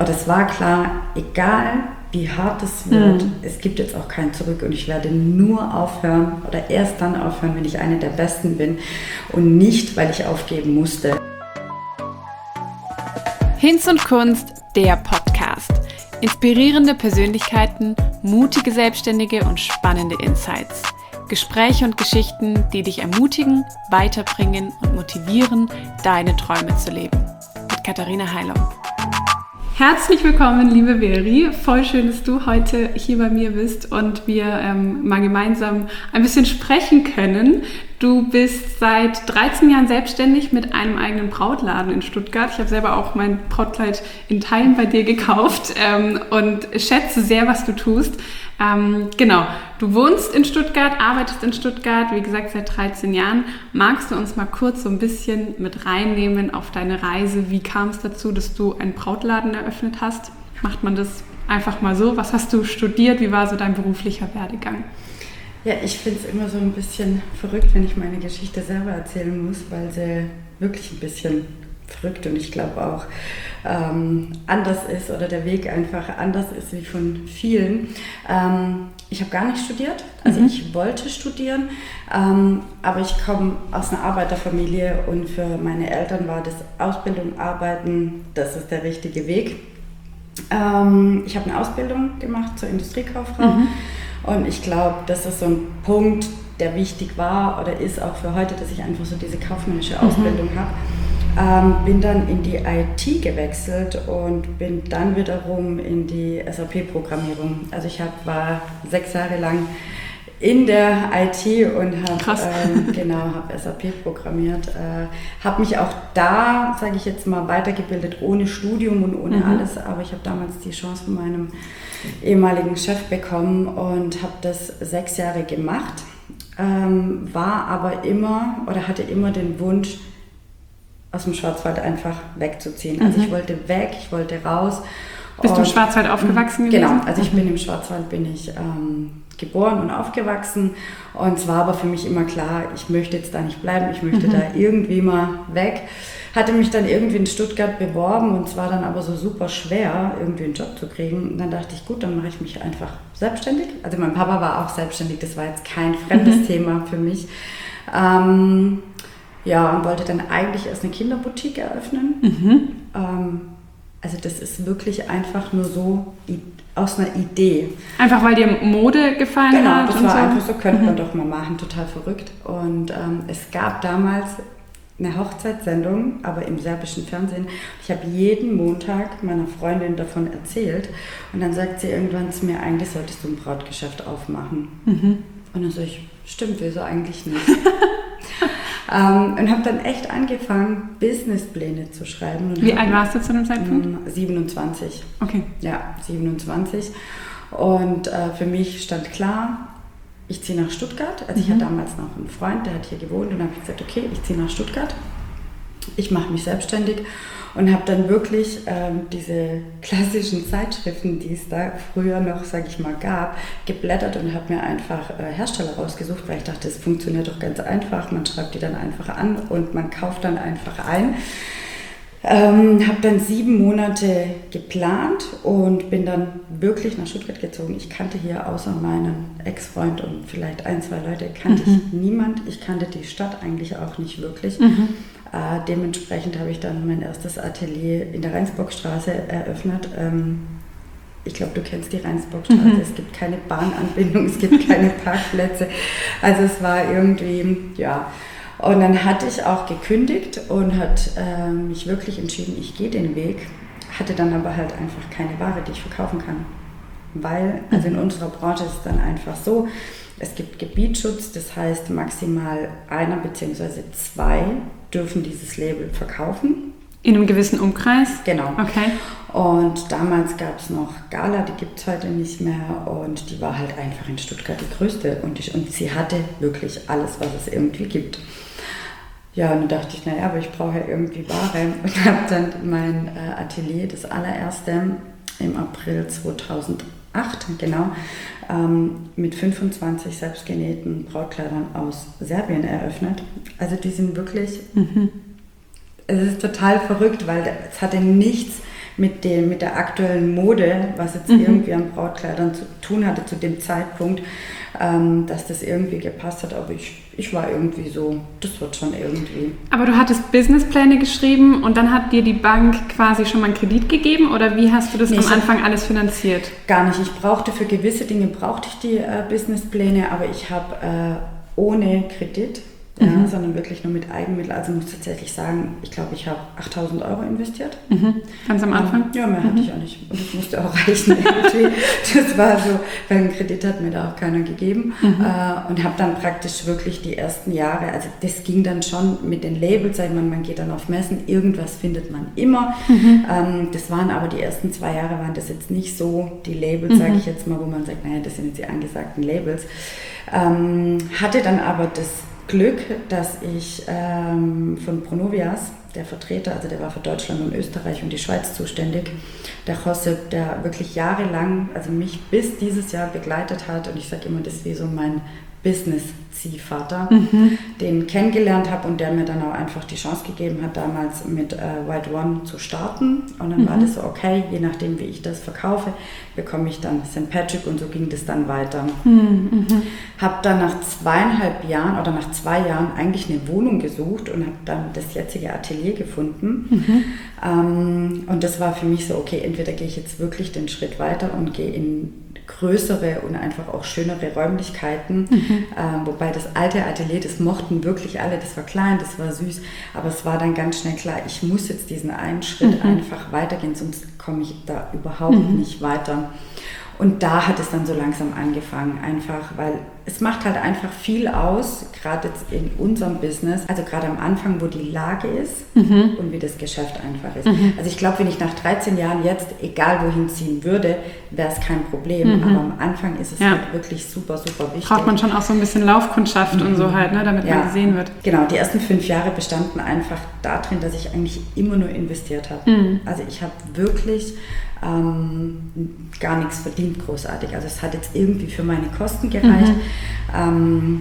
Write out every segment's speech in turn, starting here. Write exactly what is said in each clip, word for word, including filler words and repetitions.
das war klar, egal wie hart es wird, Mhm. es gibt jetzt auch kein Zurück und ich werde nur aufhören oder erst dann aufhören, wenn ich eine der Besten bin und nicht, weil ich aufgeben musste. Hinz und Kunst, der Podcast. Inspirierende Persönlichkeiten, mutige Selbstständige und spannende Insights. Gespräche und Geschichten, die dich ermutigen, weiterbringen und motivieren, deine Träume zu leben. Mit Katharina Heilung. Herzlich willkommen, liebe Veri. Voll schön, dass du heute hier bei mir bist und wir ähm, mal gemeinsam ein bisschen sprechen können. Du bist seit dreizehn Jahren selbstständig mit einem eigenen Brautladen in Stuttgart. Ich habe selber auch mein Brautkleid in Teilen bei dir gekauft ähm, und schätze sehr, was du tust. Ähm, genau, du wohnst in Stuttgart, arbeitest in Stuttgart, wie gesagt, seit dreizehn Jahren. Magst du uns mal kurz so ein bisschen mit reinnehmen auf deine Reise? Wie kam es dazu, dass du einen Brautladen eröffnet hast? Macht man das einfach mal so? Was hast du studiert? Wie war so dein beruflicher Werdegang? Ja, ich finde es immer so ein bisschen verrückt, wenn ich meine Geschichte selber erzählen muss, weil sie wirklich ein bisschen verrückt und ich glaube auch ähm, anders ist oder der Weg einfach anders ist wie von vielen. Ähm, ich habe gar nicht studiert, also mhm. ich wollte studieren, ähm, aber ich komme aus einer Arbeiterfamilie und für meine Eltern war das Ausbildung, Arbeiten, das ist der richtige Weg. Ähm, ich habe eine Ausbildung gemacht zur Industriekauffrau. Mhm. Und ich glaube, das ist so ein Punkt, der wichtig war oder ist auch für heute, dass ich einfach so diese kaufmännische Ausbildung mhm. habe. Ähm, bin dann in die I T gewechselt und bin dann wiederum in die S A P-Programmierung. Also ich hab, war sechs Jahre lang in der I T und habe ähm, genau, hab S A P programmiert. Äh, habe mich auch da, sage ich jetzt mal, weitergebildet, ohne Studium und ohne mhm. alles. Aber ich habe damals die Chance von meinem ehemaligen Chef bekommen und habe das sechs Jahre gemacht. Ähm, war aber immer oder hatte immer den Wunsch, aus dem Schwarzwald einfach wegzuziehen. Also mhm. ich wollte weg, ich wollte raus. Bist du im Schwarzwald aufgewachsen gewesen? Genau, also ich mhm. bin im Schwarzwald, bin ich ähm, geboren und aufgewachsen und es war aber für mich immer klar, ich möchte jetzt da nicht bleiben, ich möchte mhm. da irgendwie mal weg. Hatte mich dann irgendwie in Stuttgart beworben und es war dann aber so super schwer, irgendwie einen Job zu kriegen. Und dann dachte ich, gut, dann mache ich mich einfach selbstständig. Also mein Papa war auch selbstständig, das war jetzt kein fremdes mhm. Thema für mich. Ähm, Ja, und wollte dann eigentlich erst eine Kinderboutique eröffnen. Mhm. Ähm, also das ist wirklich einfach nur so i- aus einer Idee. Einfach weil dir Mode gefallen genau, hat? Genau, das und war so? einfach so, könnte man mhm. doch mal machen, total verrückt. Und ähm, es gab damals eine Hochzeitssendung, aber im serbischen Fernsehen. Ich habe jeden Montag meiner Freundin davon erzählt und dann sagt sie irgendwann zu mir, eigentlich solltest du ein Brautgeschäft aufmachen. Mhm. Und dann sage ich, stimmt, wieso eigentlich nicht? Ähm, und habe dann echt angefangen, Businesspläne zu schreiben. Und Wie alt warst du zu dem Zeitpunkt? siebenundzwanzig. Okay. Ja, siebenundzwanzig. Und äh, für mich stand klar, ich ziehe nach Stuttgart. Also mhm. ich hatte damals noch einen Freund, der hat hier gewohnt und habe gesagt, okay, ich ziehe nach Stuttgart. Ich mache mich selbstständig und habe dann wirklich ähm, diese klassischen Zeitschriften, die es da früher noch, sage ich mal, gab, geblättert und habe mir einfach äh, Hersteller rausgesucht, weil ich dachte, es funktioniert doch ganz einfach. Man schreibt die dann einfach an und man kauft dann einfach ein. Ähm, habe dann sieben Monate geplant und bin dann wirklich nach Stuttgart gezogen. Ich kannte hier außer meinen Ex-Freund und vielleicht ein, zwei Leute, kannte mhm. ich niemand. Ich kannte die Stadt eigentlich auch nicht wirklich. Mhm. Äh, dementsprechend habe ich dann mein erstes Atelier in der Rheinsbockstraße eröffnet. Ähm, ich glaube, du kennst die Rheinsbockstraße. Mhm. Es gibt keine Bahnanbindung, es gibt keine Parkplätze. Also es war irgendwie, ja. Und dann hatte ich auch gekündigt und hat äh, mich wirklich entschieden, ich gehe den Weg. Hatte dann aber halt einfach keine Ware, die ich verkaufen kann. Weil, also in unserer Branche ist es dann einfach so, es gibt Gebietsschutz, das heißt maximal einer bzw. zwei dürfen dieses Label verkaufen. In einem gewissen Umkreis? Genau. Okay. Und damals gab es noch Gala, die gibt es heute nicht mehr und die war halt einfach in Stuttgart die größte und, ich, und sie hatte wirklich alles, was es irgendwie gibt. Ja, und dann dachte ich, naja, aber ich brauche ja irgendwie Ware und habe dann mein äh, Atelier, das allererste, im April zweitausendacht, genau, ähm, mit fünfundzwanzig selbstgenähten Brautkleidern aus Serbien eröffnet. Also die sind wirklich, mhm. es ist total verrückt, weil es hatte nichts mit, dem, mit der aktuellen Mode, was jetzt mhm. irgendwie an Brautkleidern zu tun hatte zu dem Zeitpunkt, ähm, dass das irgendwie gepasst hat. Aber ich, ich war irgendwie so, das wird schon irgendwie. Aber du hattest Businesspläne geschrieben und dann hat dir die Bank quasi schon mal einen Kredit gegeben oder wie hast du das nee, am Anfang alles finanziert? Gar nicht. Ich brauchte für gewisse Dinge brauchte ich die äh, Businesspläne, aber ich habe äh, ohne Kredit, ja, mhm. sondern wirklich nur mit Eigenmitteln. Also muss tatsächlich sagen, ich glaube, ich habe achttausend Euro investiert. Mhm. Ganz am Anfang? Ja, mehr mhm. hatte ich auch nicht. Und das musste auch reichen irgendwie. Das war so, weil einen Kredit hat mir da auch keiner gegeben. Mhm. Äh, und habe dann praktisch wirklich die ersten Jahre, also das ging dann schon mit den Labels, sag ich mal, man geht dann auf Messen, irgendwas findet man immer. Mhm. Ähm, das waren aber die ersten zwei Jahre, waren das jetzt nicht so die Labels, mhm. sage ich jetzt mal, wo man sagt, naja, das sind jetzt die angesagten Labels. Ähm, hatte dann aber das Glück, dass ich ähm, von Pronovias, der Vertreter, also der war für Deutschland und Österreich und die Schweiz zuständig, der Josep, der wirklich jahrelang, also mich bis dieses Jahr begleitet hat und ich sage immer, das ist wie so mein Business-Ziehvater, mhm. den kennengelernt habe und der mir dann auch einfach die Chance gegeben hat, damals mit äh, White One zu starten. Und dann mhm. war das so, okay, je nachdem, wie ich das verkaufe, bekomme ich dann Sankt Patrick und so ging das dann weiter. Mhm. Habe dann nach zweieinhalb Jahren oder nach zwei Jahren eigentlich eine Wohnung gesucht und habe dann das jetzige Atelier gefunden. Mhm. Ähm, und das war für mich so, okay, entweder gehe ich jetzt wirklich den Schritt weiter und gehe in größere und einfach auch schönere Räumlichkeiten, mhm. ähm, wobei das alte Atelier, das mochten wirklich alle, das war klein, das war süß, aber es war dann ganz schnell klar, ich muss jetzt diesen einen Schritt mhm. einfach weitergehen, sonst komme ich da überhaupt mhm. nicht weiter. Und da hat es dann so langsam angefangen, einfach, weil es macht halt einfach viel aus, gerade jetzt in unserem Business, also gerade am Anfang, wo die Lage ist mhm. und wie das Geschäft einfach ist. Mhm. Also ich glaube, wenn ich nach dreizehn Jahren jetzt, egal wohin ziehen würde, wäre es kein Problem, mhm. aber am Anfang ist es ja. halt wirklich super, super wichtig. Braucht man schon auch so ein bisschen Laufkundschaft mhm. und so halt, ne, damit ja. man gesehen wird. Genau, die ersten fünf Jahre bestanden einfach darin, dass ich eigentlich immer nur investiert habe. Mhm. Also ich habe wirklich Ähm, gar nichts verdient großartig. Also es hat jetzt irgendwie für meine Kosten gereicht. Mhm. Ähm,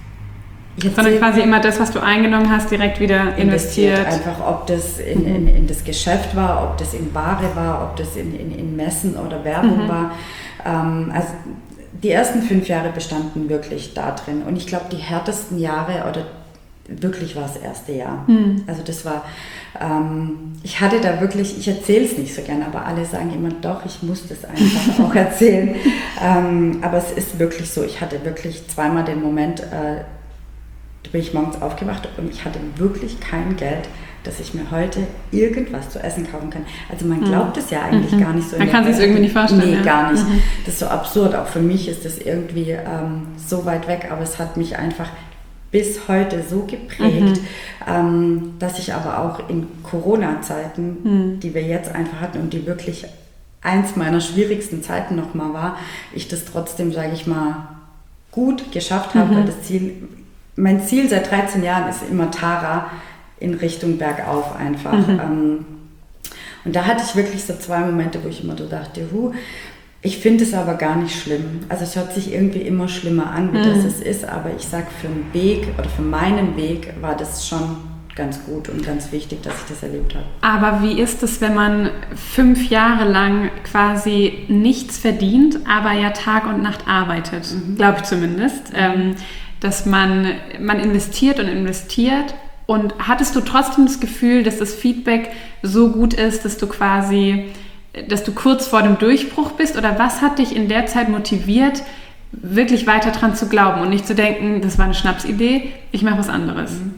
Sondern quasi immer das, was du eingenommen hast, direkt wieder investiert. investiert. Einfach ob das in, mhm. in, in das Geschäft war, ob das in Ware war, ob das in, in, in Messen oder Werbung mhm. war. Ähm, also die ersten fünf Jahre bestanden wirklich da drin. Und ich glaube, die härtesten Jahre oder wirklich war das erste Jahr. Mhm. Also das war, ähm, ich hatte da wirklich, ich erzähle es nicht so gerne, aber alle sagen immer, doch, ich muss das einfach auch erzählen. ähm, aber es ist wirklich so, ich hatte wirklich zweimal den Moment, äh, da bin ich morgens aufgewacht und ich hatte wirklich kein Geld, dass ich mir heute irgendwas zu essen kaufen kann. Also man glaubt es mhm. ja eigentlich mhm. gar nicht so. Man kann sich es irgendwie nicht vorstellen. Nee, ja. gar nicht. Mhm. Das ist so absurd. Auch für mich ist das irgendwie ähm, so weit weg, aber es hat mich einfach bis heute so geprägt, mhm. ähm, dass ich aber auch in Corona-Zeiten, mhm. die wir jetzt einfach hatten und die wirklich eins meiner schwierigsten Zeiten nochmal war, ich das trotzdem, sage ich mal, gut geschafft habe, mhm. weil das Ziel, mein Ziel seit dreizehn Jahren ist immer Tara in Richtung bergauf einfach. Mhm. Ähm, und da hatte ich wirklich so zwei Momente, wo ich immer so dachte, hu, ich finde es aber gar nicht schlimm. Also es hört sich irgendwie immer schlimmer an, wie mhm. das es ist, aber ich sage, für den Weg oder für meinen Weg war das schon ganz gut und ganz wichtig, dass ich das erlebt habe. Aber wie ist es, wenn man fünf Jahre lang quasi nichts verdient, aber ja Tag und Nacht arbeitet, mhm. glaube ich zumindest, ähm, dass man, man investiert und investiert. Und hattest du trotzdem das Gefühl, dass das Feedback so gut ist, dass du quasi... dass du kurz vor dem Durchbruch bist, oder was hat dich in der Zeit motiviert, wirklich weiter dran zu glauben und nicht zu denken, das war eine Schnapsidee, ich mache was anderes? Mhm.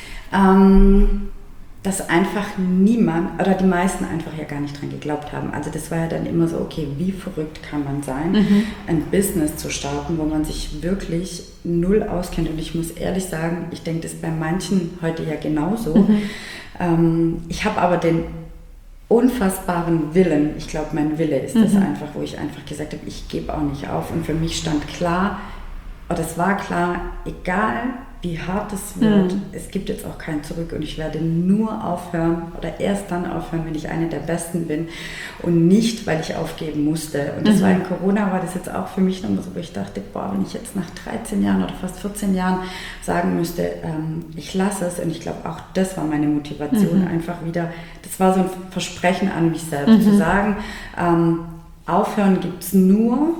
Ähm, dass einfach niemand oder die meisten einfach ja gar nicht dran geglaubt haben. Also das war ja dann immer so, okay, wie verrückt kann man sein, mhm. ein Business zu starten, wo man sich wirklich null auskennt. Und ich muss ehrlich sagen, ich denke, das ist bei manchen heute ja genauso. Mhm. Ähm, ich habe aber den unfassbaren Willen, ich glaube, mein Wille ist das mhm. einfach, wo ich einfach gesagt habe, ich gebe auch nicht auf. Und für mich stand klar, oder es war klar, egal wie hart es wird. Mhm. Es gibt jetzt auch kein Zurück und ich werde nur aufhören oder erst dann aufhören, wenn ich eine der Besten bin und nicht, weil ich aufgeben musste. Und das mhm. war in Corona, war das jetzt auch für mich nochmal so, wo ich dachte, boah, wenn ich jetzt nach dreizehn Jahren oder fast vierzehn Jahren sagen müsste, ähm, ich lasse es, und ich glaube auch das war meine Motivation, mhm. einfach wieder, das war so ein Versprechen an mich selbst, mhm. zu sagen, ähm, aufhören gibt es nur,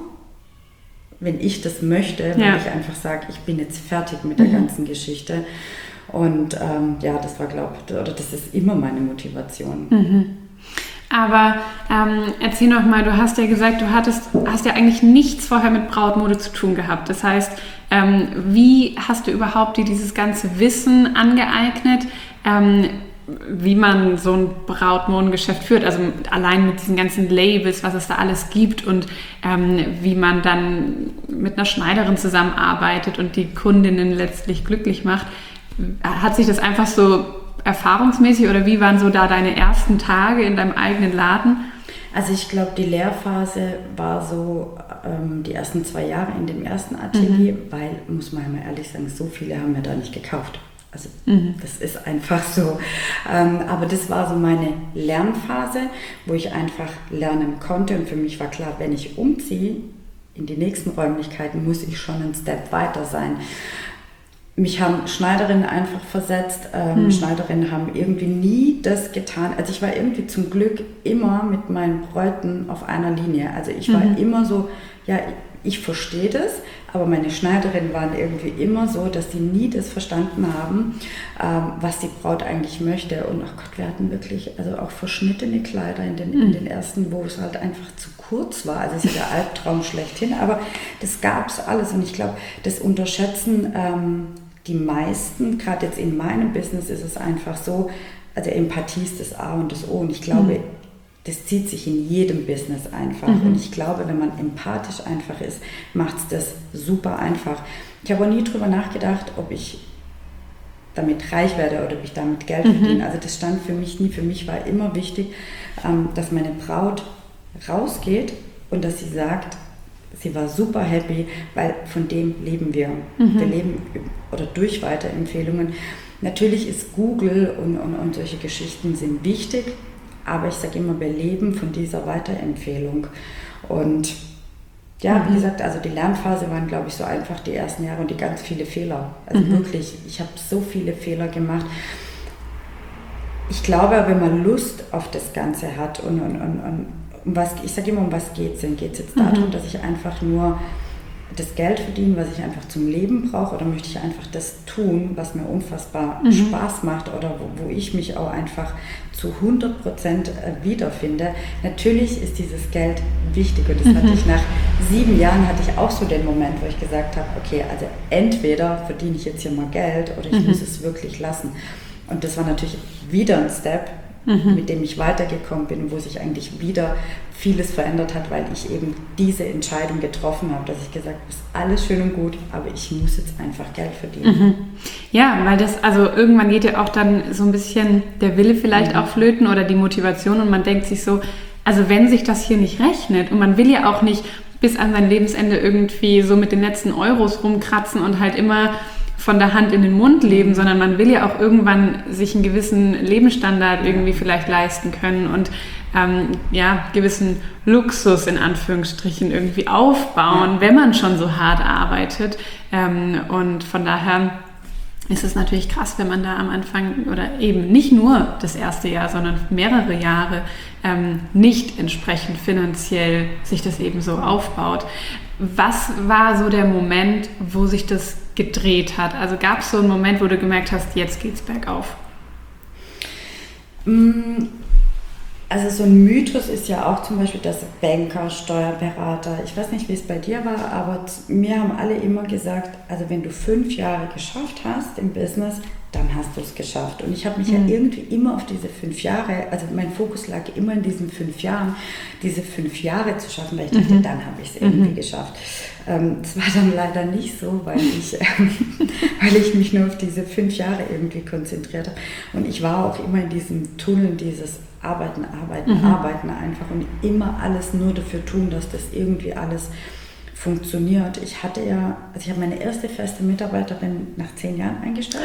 wenn ich das möchte, wenn ja. ich einfach sage, ich bin jetzt fertig mit der mhm. ganzen Geschichte. Und ähm, ja, das war, glaube ich, oder das ist immer meine Motivation. Mhm. Aber ähm, erzähl noch mal, du hast ja gesagt, du hattest, hast ja eigentlich nichts vorher mit Brautmode zu tun gehabt. Das heißt, ähm, wie hast du überhaupt dir dieses ganze Wissen angeeignet, ähm, wie man so ein Brautmodengeschäft führt, also allein mit diesen ganzen Labels, was es da alles gibt und ähm, wie man dann mit einer Schneiderin zusammenarbeitet und die Kundinnen letztlich glücklich macht. Hat sich das einfach so erfahrungsmäßig oder wie waren so da deine ersten Tage in deinem eigenen Laden? Also ich glaube, die Lehrphase war so ähm, die ersten zwei Jahre in dem ersten Atelier, mhm. weil, muss man ja mal ehrlich sagen, so viele haben wir da nicht gekauft. Also mhm. das ist einfach so. Ähm, aber das war so meine Lernphase, wo ich einfach lernen konnte. Und für mich war klar, wenn ich umziehe in die nächsten Räumlichkeiten, muss ich schon einen Step weiter sein. Mich haben Schneiderinnen einfach versetzt. Ähm, mhm. Schneiderinnen haben irgendwie nie das getan. Also ich war irgendwie zum Glück immer mit meinen Bräuten auf einer Linie. Also ich war mhm. immer so, ja, ich verstehe das, aber meine Schneiderinnen waren irgendwie immer so, dass sie nie das verstanden haben, ähm, was die Braut eigentlich möchte. Und ach Gott, wir hatten wirklich also auch verschnittene Kleider in den, mhm. in den ersten, wo es halt einfach zu kurz war. Also es ist ja der Albtraum schlechthin, aber das gab es alles. Und ich glaube, das unterschätzen ähm, die meisten, gerade jetzt in meinem Business ist es einfach so, also Empathie ist das A und das O. Und ich glaube, mhm. das zieht sich in jedem Business einfach. Mhm. Und ich glaube, wenn man empathisch einfach ist, macht es das super einfach. Ich habe auch nie drüber nachgedacht, ob ich damit reich werde oder ob ich damit Geld mhm. verdiene. Also das stand für mich nie. Für mich war immer wichtig, dass meine Braut rausgeht und dass sie sagt, sie war super happy, weil von dem leben wir. Mhm. Wir leben oder durch Weiterempfehlungen. Natürlich ist Google und, und, und solche Geschichten sind wichtig, aber ich sage immer, wir leben von dieser Weiterempfehlung. Und ja, mhm. wie gesagt, also die Lernphase waren, glaube ich, so einfach die ersten Jahre und die ganz viele Fehler. Also mhm. wirklich, ich habe so viele Fehler gemacht. Ich glaube, wenn man Lust auf das Ganze hat und, und, und, und um was, ich sage immer, um was geht es denn? Geht es jetzt darum, mhm. dass ich einfach nur das Geld verdiene, was ich einfach zum Leben brauche, oder möchte ich einfach das tun, was mir unfassbar mhm. Spaß macht oder wo, wo ich mich auch einfach zu hundert Prozent wiederfinde? Natürlich ist dieses Geld wichtig und das mhm. hatte ich nach sieben Jahren, hatte ich auch so den Moment, wo ich gesagt habe, okay, also entweder verdiene ich jetzt hier mal Geld oder ich mhm. muss es wirklich lassen. Und das war natürlich wieder ein Step, mhm. mit dem ich weitergekommen bin, wo sich eigentlich wieder vieles verändert hat, weil ich eben diese Entscheidung getroffen habe, dass ich gesagt habe, ist alles schön und gut, aber ich muss jetzt einfach Geld verdienen. Mhm. Ja, weil das, also irgendwann geht ja auch dann so ein bisschen der Wille vielleicht mhm. auch flöten oder die Motivation und man denkt sich so, also wenn sich das hier nicht rechnet und man will ja auch nicht bis an sein Lebensende irgendwie so mit den letzten Euros rumkratzen und halt immer von der Hand in den Mund leben, sondern man will ja auch irgendwann sich einen gewissen Lebensstandard irgendwie vielleicht leisten können und ähm, ja, gewissen Luxus in Anführungsstrichen irgendwie aufbauen, ja. wenn man schon so hart arbeitet. Ähm, und von daher ist es natürlich krass, wenn man da am Anfang oder eben nicht nur das erste Jahr, sondern mehrere Jahre ähm, nicht entsprechend finanziell sich das eben so aufbaut. Was war so der Moment, wo sich das gedreht hat? Also gab es so einen Moment, wo du gemerkt hast, jetzt geht's bergauf? Also so ein Mythos ist ja auch zum Beispiel, dass Banker, Steuerberater, ich weiß nicht, wie es bei dir war, aber mir haben alle immer gesagt, also wenn du fünf Jahre geschafft hast im Business, dann hast du es geschafft. Und ich habe mich mhm. ja irgendwie immer auf diese fünf Jahre, also mein Fokus lag immer in diesen fünf Jahren, diese fünf Jahre zu schaffen, weil ich dachte, mhm. dann habe ich es irgendwie mhm. geschafft. Ähm, das war dann leider nicht so, weil ich, ähm, weil ich mich nur auf diese fünf Jahre irgendwie konzentriert habe. Und ich war auch immer in diesem Tunnel, dieses Arbeiten, Arbeiten, mhm. Arbeiten einfach und immer alles nur dafür tun, dass das irgendwie alles funktioniert. Ich hatte ja, also ich habe meine erste feste Mitarbeiterin nach zehn Jahren eingestellt.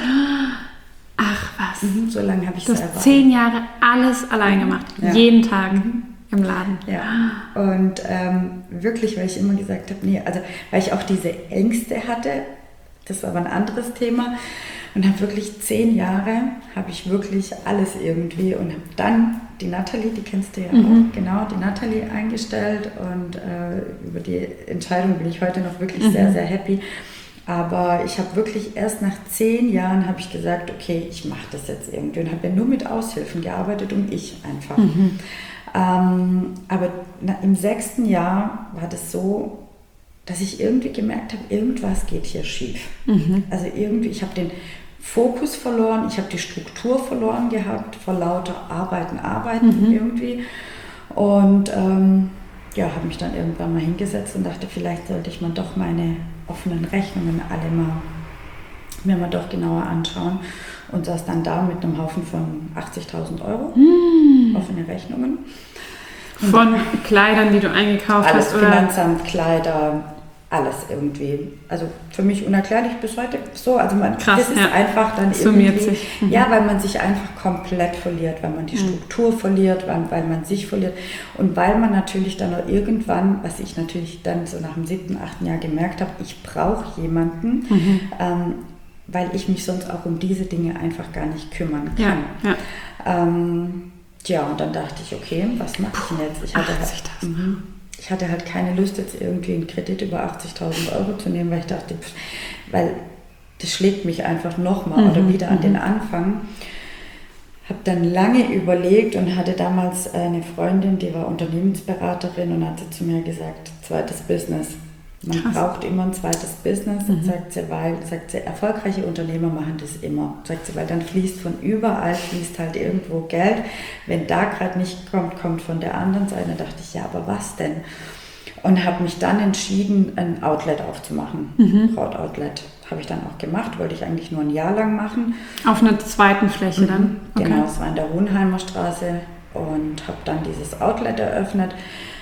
Ach was. Mhm, so lange habe ich Du selber. hast zehn Jahre alles allein gemacht. Ja. Jeden Tag im Laden. Ja. Und ähm, wirklich, weil ich immer gesagt habe, nee, also weil ich auch diese Ängste hatte, das ist aber ein anderes Thema. Und habe wirklich zehn Jahre, habe ich wirklich alles irgendwie und habe dann die Nathalie, die kennst du ja Mhm. auch, genau, die Nathalie eingestellt und äh, über die Entscheidung bin ich heute noch wirklich Mhm. sehr, sehr happy. Aber ich habe wirklich erst nach zehn Jahren habe ich gesagt, okay, ich mache das jetzt irgendwie und habe ja nur mit Aushilfen gearbeitet und ich einfach. Mhm. Ähm, aber na, im sechsten Jahr war das so, dass ich irgendwie gemerkt habe, irgendwas geht hier schief. Mhm. Also irgendwie, ich habe den Fokus verloren, ich habe die Struktur verloren gehabt, vor lauter Arbeiten, Arbeiten Mhm. irgendwie. Und ähm, ja, habe mich dann irgendwann mal hingesetzt und dachte, vielleicht sollte ich mal doch meine offenen Rechnungen alle mal mir mal doch genauer anschauen. Und saß dann da mit einem Haufen von achtzigtausend Euro Mhm. offene Rechnungen. Von Kleidern, die du eingekauft Alles, hast, oder? Finanzamt, Kleider, alles irgendwie. Also für mich unerklärlich bis heute so. Also man, Krass, das ist ja. einfach dann Summiert irgendwie, sich. Mhm. ja, weil man sich einfach komplett verliert, weil man die Mhm. Struktur verliert, weil, weil man sich verliert und weil man natürlich dann auch irgendwann, was ich natürlich dann so nach dem siebten, achten Jahr gemerkt habe, ich brauche jemanden, Mhm. ähm, weil ich mich sonst auch um diese Dinge einfach gar nicht kümmern Ja, kann. ja. Ähm, tja, und dann dachte ich, okay, was mache ich denn jetzt? Ich hatte, halt, achtzigtausend. mhm. ich hatte halt keine Lust, jetzt irgendwie einen Kredit über achtzigtausend Euro zu nehmen, weil ich dachte, pff, weil das schlägt mich einfach nochmal Mhm, oder wieder an mhm. den Anfang. Habe dann lange überlegt und hatte damals eine Freundin, die war Unternehmensberaterin und hat sie zu mir gesagt, zweites Business. Man Krass. braucht immer ein zweites Business, Mhm. sagt sie, weil sagt sie, erfolgreiche Unternehmer machen das immer. Sagt sie, weil dann fließt von überall, fließt halt irgendwo Geld. Wenn da gerade nicht kommt, kommt von der anderen Seite. Da dachte ich, ja, aber was denn? Und habe mich dann entschieden, ein Outlet aufzumachen. Mhm. Braut-Outlet habe ich dann auch gemacht, wollte ich eigentlich nur ein Jahr lang machen. Auf einer zweiten Fläche dann? Okay. Genau, es war in der Hohenheimer Straße und habe dann dieses Outlet eröffnet.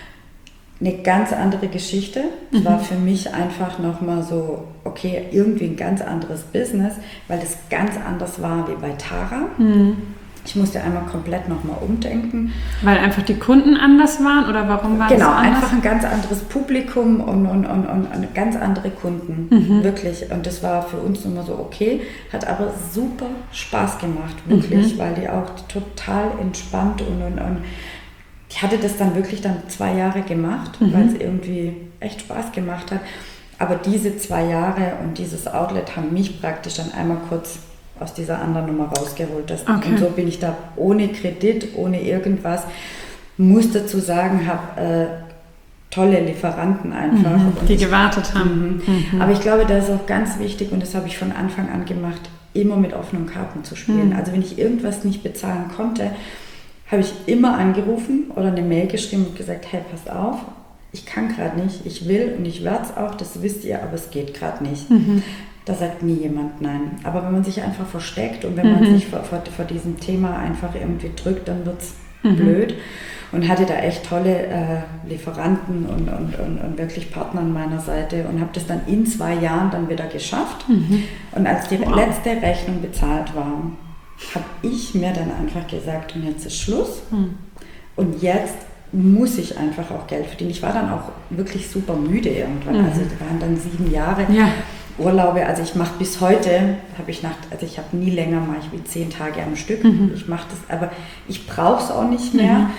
Eine ganz andere Geschichte. Es Mhm. war für mich einfach nochmal so, okay, irgendwie ein ganz anderes Business, weil das ganz anders war wie bei Tara. Mhm. Ich musste einmal komplett nochmal umdenken. Weil einfach die Kunden anders waren oder warum war Genau, das so anders? einfach ein ganz anderes Publikum und, und, und, und ganz andere Kunden, Mhm. wirklich. Und das war für uns immer so okay, hat aber super Spaß gemacht, wirklich, Mhm. weil die auch total entspannt und, und, und ich hatte das dann wirklich dann zwei Jahre gemacht, Mhm. weil es irgendwie echt Spaß gemacht hat. Aber diese zwei Jahre und dieses Outlet haben mich praktisch dann einmal kurz aus dieser anderen Nummer rausgeholt. Das, Okay. Und so bin ich da ohne Kredit, ohne irgendwas, muss dazu sagen, habe äh, tolle Lieferanten einfach. Mhm. Und Die ich, gewartet haben. Mhm. Mhm. Aber ich glaube, das ist auch ganz wichtig und das habe ich von Anfang an gemacht, immer mit offenen Karten zu spielen. Mhm. Also wenn ich irgendwas nicht bezahlen konnte, habe ich immer angerufen oder eine Mail geschrieben und gesagt, hey, passt auf, ich kann gerade nicht, ich will und ich werde es auch, das wisst ihr, aber es geht gerade nicht. Mhm. Da sagt nie jemand nein. Aber wenn man sich einfach versteckt und wenn man Mhm. sich vor, vor, vor diesem Thema einfach irgendwie drückt, dann wird es Mhm. blöd. Und hatte da echt tolle äh, Lieferanten und, und, und, und wirklich Partner an meiner Seite und habe das dann in zwei Jahren dann wieder geschafft. Mhm. Und als die Wow. letzte Rechnung bezahlt war, habe ich mir dann einfach gesagt, und jetzt ist Schluss. Mhm. Und jetzt muss ich einfach auch Geld verdienen. Ich war dann auch wirklich super müde irgendwann. Mhm. Also das waren dann sieben Jahre Ja. Urlaube. Also ich mache bis heute, habe ich nach, also ich habe nie länger, mache ich wie zehn Tage am Stück. Mhm. Ich mache das, aber ich brauche es auch nicht mehr. Mhm.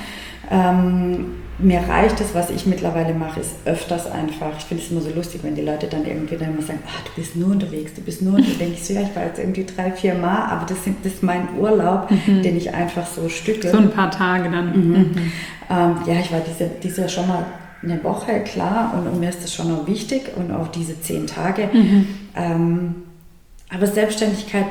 Ähm, mir reicht es, was ich mittlerweile mache, ist öfters einfach. Ich finde es immer so lustig, wenn die Leute dann irgendwie dann immer sagen, ah, du bist nur unterwegs, du bist nur unterwegs. Denke ich so, ja, ich war jetzt irgendwie drei, vier Mal, aber das, sind, das ist mein Urlaub, Mhm. den ich einfach so stücke. So ein paar Tage dann. Mhm. Mhm. Ähm, ja, ich war diese, diese schon mal eine Woche, klar, und, und mir ist das schon noch wichtig und auch diese zehn Tage. Mhm. Ähm, aber Selbstständigkeit,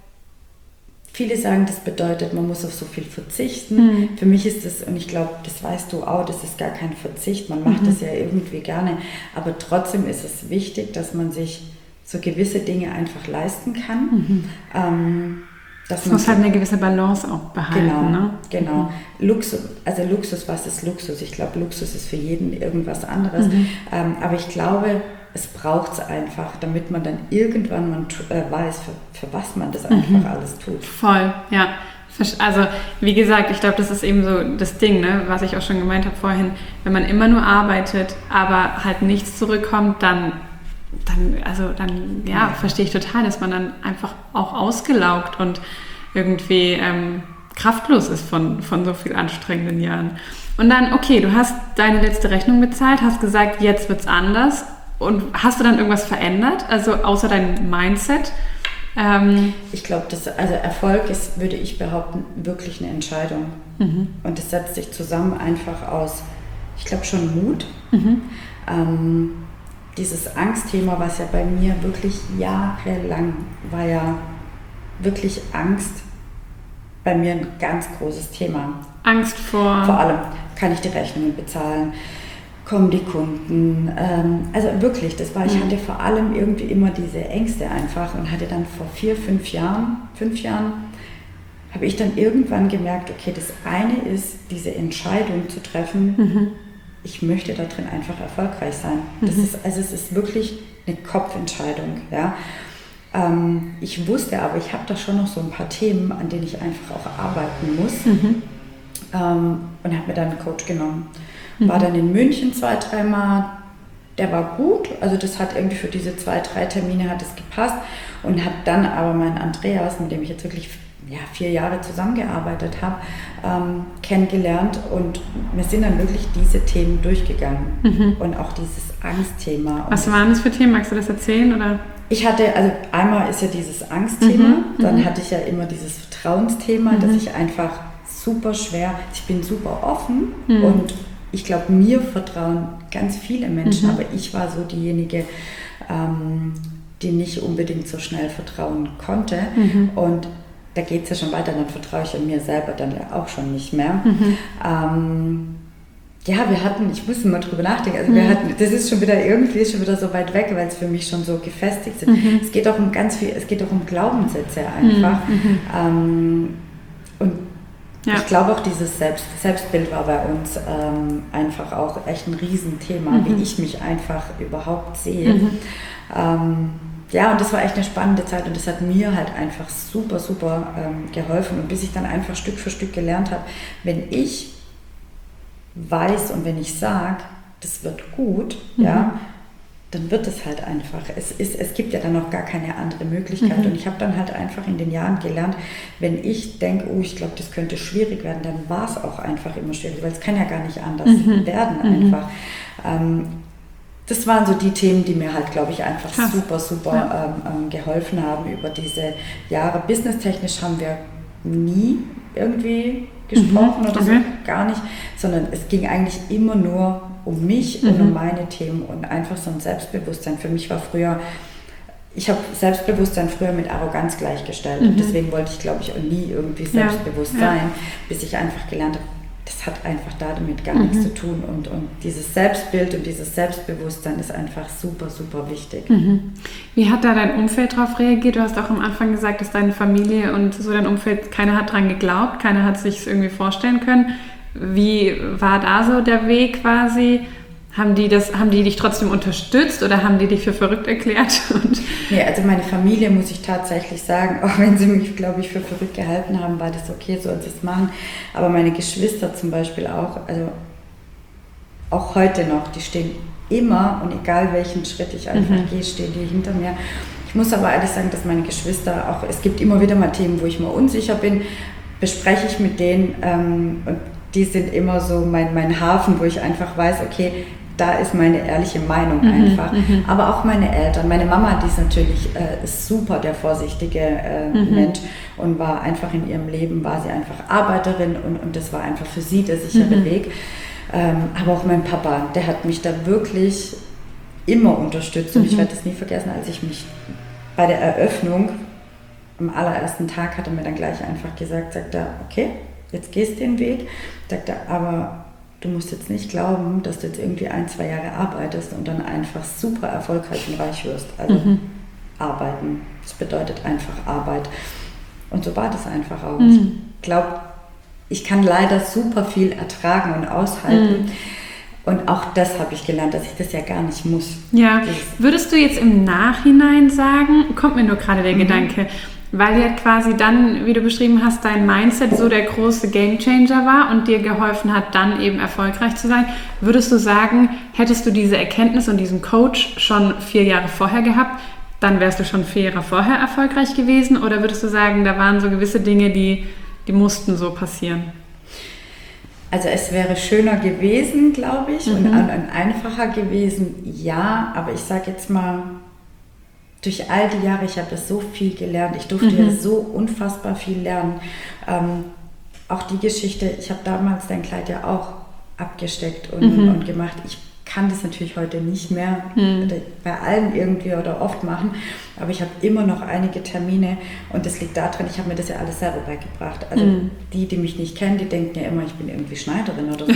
viele sagen, das bedeutet, man muss auf so viel verzichten. Mhm. Für mich ist das, und ich glaube, das weißt du auch, das ist gar kein Verzicht. Man macht Mhm. das ja irgendwie gerne. Aber trotzdem ist es wichtig, dass man sich so gewisse Dinge einfach leisten kann. Mhm. Ähm, Das muss halt eine gewisse Balance auch behalten. Genau, ne? genau. Mhm. Luxus, also Luxus, was ist Luxus? Ich glaube, Luxus ist für jeden irgendwas anderes. Mhm. Ähm, aber ich glaube, es braucht es einfach, damit man dann irgendwann man äh, weiß, für, für was man das einfach mhm. alles tut. Voll, ja. Also wie gesagt, ich glaube, das ist eben so das Ding, ne, was ich auch schon gemeint habe vorhin. Wenn man immer nur arbeitet, aber halt nichts zurückkommt, dann dann, also dann, ja, ja, verstehe ich total, dass man dann einfach auch ausgelaugt und irgendwie ähm, kraftlos ist von, von so viel anstrengenden Jahren. Und dann, okay, du hast deine letzte Rechnung bezahlt, hast gesagt, jetzt wird's anders. Und hast du dann irgendwas verändert, also außer dein Mindset? Ähm ich glaube, also Erfolg ist, würde ich behaupten, wirklich eine Entscheidung. Mhm. Und das setzt sich zusammen einfach aus, ich glaube schon Mut. Mhm. Ähm, Dieses Angstthema, was ja bei mir wirklich jahrelang war, ja wirklich Angst bei mir ein ganz großes Thema. Angst vor? Vor allem, kann ich die Rechnungen bezahlen? Kommen die Kunden? Ähm, also wirklich, das war, ich hatte vor allem irgendwie immer diese Ängste einfach und hatte dann vor vier, fünf Jahren, fünf Jahren, habe ich dann irgendwann gemerkt, okay, das eine ist, diese Entscheidung zu treffen, mhm. ich möchte da drin einfach erfolgreich sein. Das mhm. ist, also es ist wirklich eine Kopfentscheidung. Ja. Ähm, ich wusste aber, ich habe da schon noch so ein paar Themen, an denen ich einfach auch arbeiten muss. Mhm. Ähm, und habe mir dann einen Coach genommen. Mhm. War dann in München zwei, dreimal. Der war gut, also das hat irgendwie für diese zwei, drei Termine hat es gepasst. Und habe dann aber meinen Andreas, mit dem ich jetzt wirklich ja, vier Jahre zusammengearbeitet habe, ähm, kennengelernt und wir sind dann wirklich diese Themen durchgegangen mhm. und auch dieses Angstthema. Was waren das für Themen? Magst du das erzählen? Oder? Ich hatte, also einmal ist ja dieses Angstthema, mhm. dann mhm. hatte ich ja immer dieses Vertrauensthema, mhm. dass ich einfach super schwer, ich bin super offen mhm. und ich glaube, mir vertrauen ganz viele Menschen, mhm. aber ich war so diejenige, ähm, die nicht unbedingt so schnell vertrauen konnte mhm. und da geht es ja schon weiter, dann vertraue ich mir selber dann ja auch schon nicht mehr. Mhm. Ähm, ja, wir hatten, ich muss mal drüber nachdenken, also mhm. wir hatten, das ist schon wieder irgendwie schon wieder so weit weg, weil es für mich schon so gefestigt sind. Mhm. Es geht auch um ganz viel, es geht auch um Glaubenssätze einfach. Mhm. Ähm, und ja. ich glaube auch dieses Selbst, Selbstbild war bei uns ähm, einfach auch echt ein Riesenthema, mhm. wie ich mich einfach überhaupt sehe. Mhm. Ähm, Ja, und das war echt eine spannende Zeit und das hat mir halt einfach super, super ähm, geholfen. Und bis ich dann einfach Stück für Stück gelernt habe, wenn ich weiß und wenn ich sage, das wird gut, mhm. ja, dann wird es halt einfach. Es, ist, es gibt ja dann noch gar keine andere Möglichkeit. Mhm. Und ich habe dann halt einfach in den Jahren gelernt, wenn ich denke, oh, ich glaube, das könnte schwierig werden, dann war es auch einfach immer schwierig, weil es kann ja gar nicht anders mhm. werden einfach. Mhm. Ähm, Das waren so die Themen, die mir halt, glaube ich, einfach Krass. super, super ja. ähm, geholfen haben über diese Jahre. Businesstechnisch haben wir nie irgendwie gesprochen mhm. oder okay. so, gar nicht, sondern es ging eigentlich immer nur um mich mhm. und um meine Themen und einfach so ein Selbstbewusstsein. Für mich war früher, ich habe Selbstbewusstsein früher mit Arroganz gleichgestellt mhm. und deswegen wollte ich, glaube ich, auch nie irgendwie selbstbewusst ja. sein, ja. bis ich einfach gelernt habe, das hat einfach damit gar mhm. nichts zu tun und, und dieses Selbstbild und dieses Selbstbewusstsein ist einfach super, super wichtig. Mhm. Wie hat da dein Umfeld darauf reagiert? Du hast auch am Anfang gesagt, dass deine Familie und so dein Umfeld, keiner hat dran geglaubt, keiner hat sich es irgendwie vorstellen können. Wie war da so der Weg quasi? Haben die, das, haben die dich trotzdem unterstützt oder haben die dich für verrückt erklärt? Und nee, also meine Familie, muss ich tatsächlich sagen, auch wenn sie mich, glaube ich, für verrückt gehalten haben, war das okay, so sie es machen. Aber meine Geschwister zum Beispiel auch, also auch heute noch, die stehen immer und egal welchen Schritt ich einfach mhm. gehe, stehen die hinter mir. Ich muss aber ehrlich sagen, dass meine Geschwister auch, es gibt immer wieder mal Themen, wo ich mal unsicher bin, bespreche ich mit denen ähm, und die sind immer so mein, mein Hafen, wo ich einfach weiß, okay, da ist meine ehrliche Meinung mhm, einfach. Mhm. Aber auch meine Eltern. Meine Mama, die ist natürlich äh, super der vorsichtige äh, mhm. Mensch und war einfach in ihrem Leben, war sie einfach Arbeiterin und, und das war einfach für sie der sichere mhm. Weg. Ähm, aber auch mein Papa, der hat mich da wirklich immer unterstützt und mhm. ich werde das nie vergessen, als ich mich bei der Eröffnung am allerersten Tag hat er mir dann gleich einfach gesagt, sagt er, okay, jetzt gehst du den Weg, sagt er, aber du musst jetzt nicht glauben, dass du jetzt irgendwie ein, zwei Jahre arbeitest und dann einfach super erfolgreich und reich wirst. Also mhm. arbeiten, das bedeutet einfach Arbeit. Und so war das einfach auch. Mhm. Ich glaube, ich kann leider super viel ertragen und aushalten. Mhm. Und auch das habe ich gelernt, dass ich das ja gar nicht muss. Ja, würdest du jetzt im Nachhinein sagen, kommt mir nur gerade der mhm. Gedanke, weil ja quasi dann, wie du beschrieben hast, dein Mindset so der große Gamechanger war und dir geholfen hat, dann eben erfolgreich zu sein. Würdest du sagen, hättest du diese Erkenntnis und diesen Coach schon vier Jahre vorher gehabt, dann wärst du schon vier Jahre vorher erfolgreich gewesen? Oder würdest du sagen, da waren so gewisse Dinge, die, die mussten so passieren? Also es wäre schöner gewesen, glaube ich, mhm. und, und einfacher gewesen, ja, aber ich sage jetzt mal, durch all die Jahre, ich habe das so viel gelernt, ich durfte mhm. ja so unfassbar viel lernen. Ähm, auch die Geschichte, ich habe damals dein Kleid ja auch abgesteckt und, mhm. und gemacht. Ich kann das natürlich heute nicht mehr mhm. bei allen irgendwie oder oft machen, aber ich habe immer noch einige Termine und das liegt daran, ich habe mir das ja alles selber beigebracht. Also mhm. die, die mich nicht kennen, die denken ja immer, ich bin irgendwie Schneiderin oder so.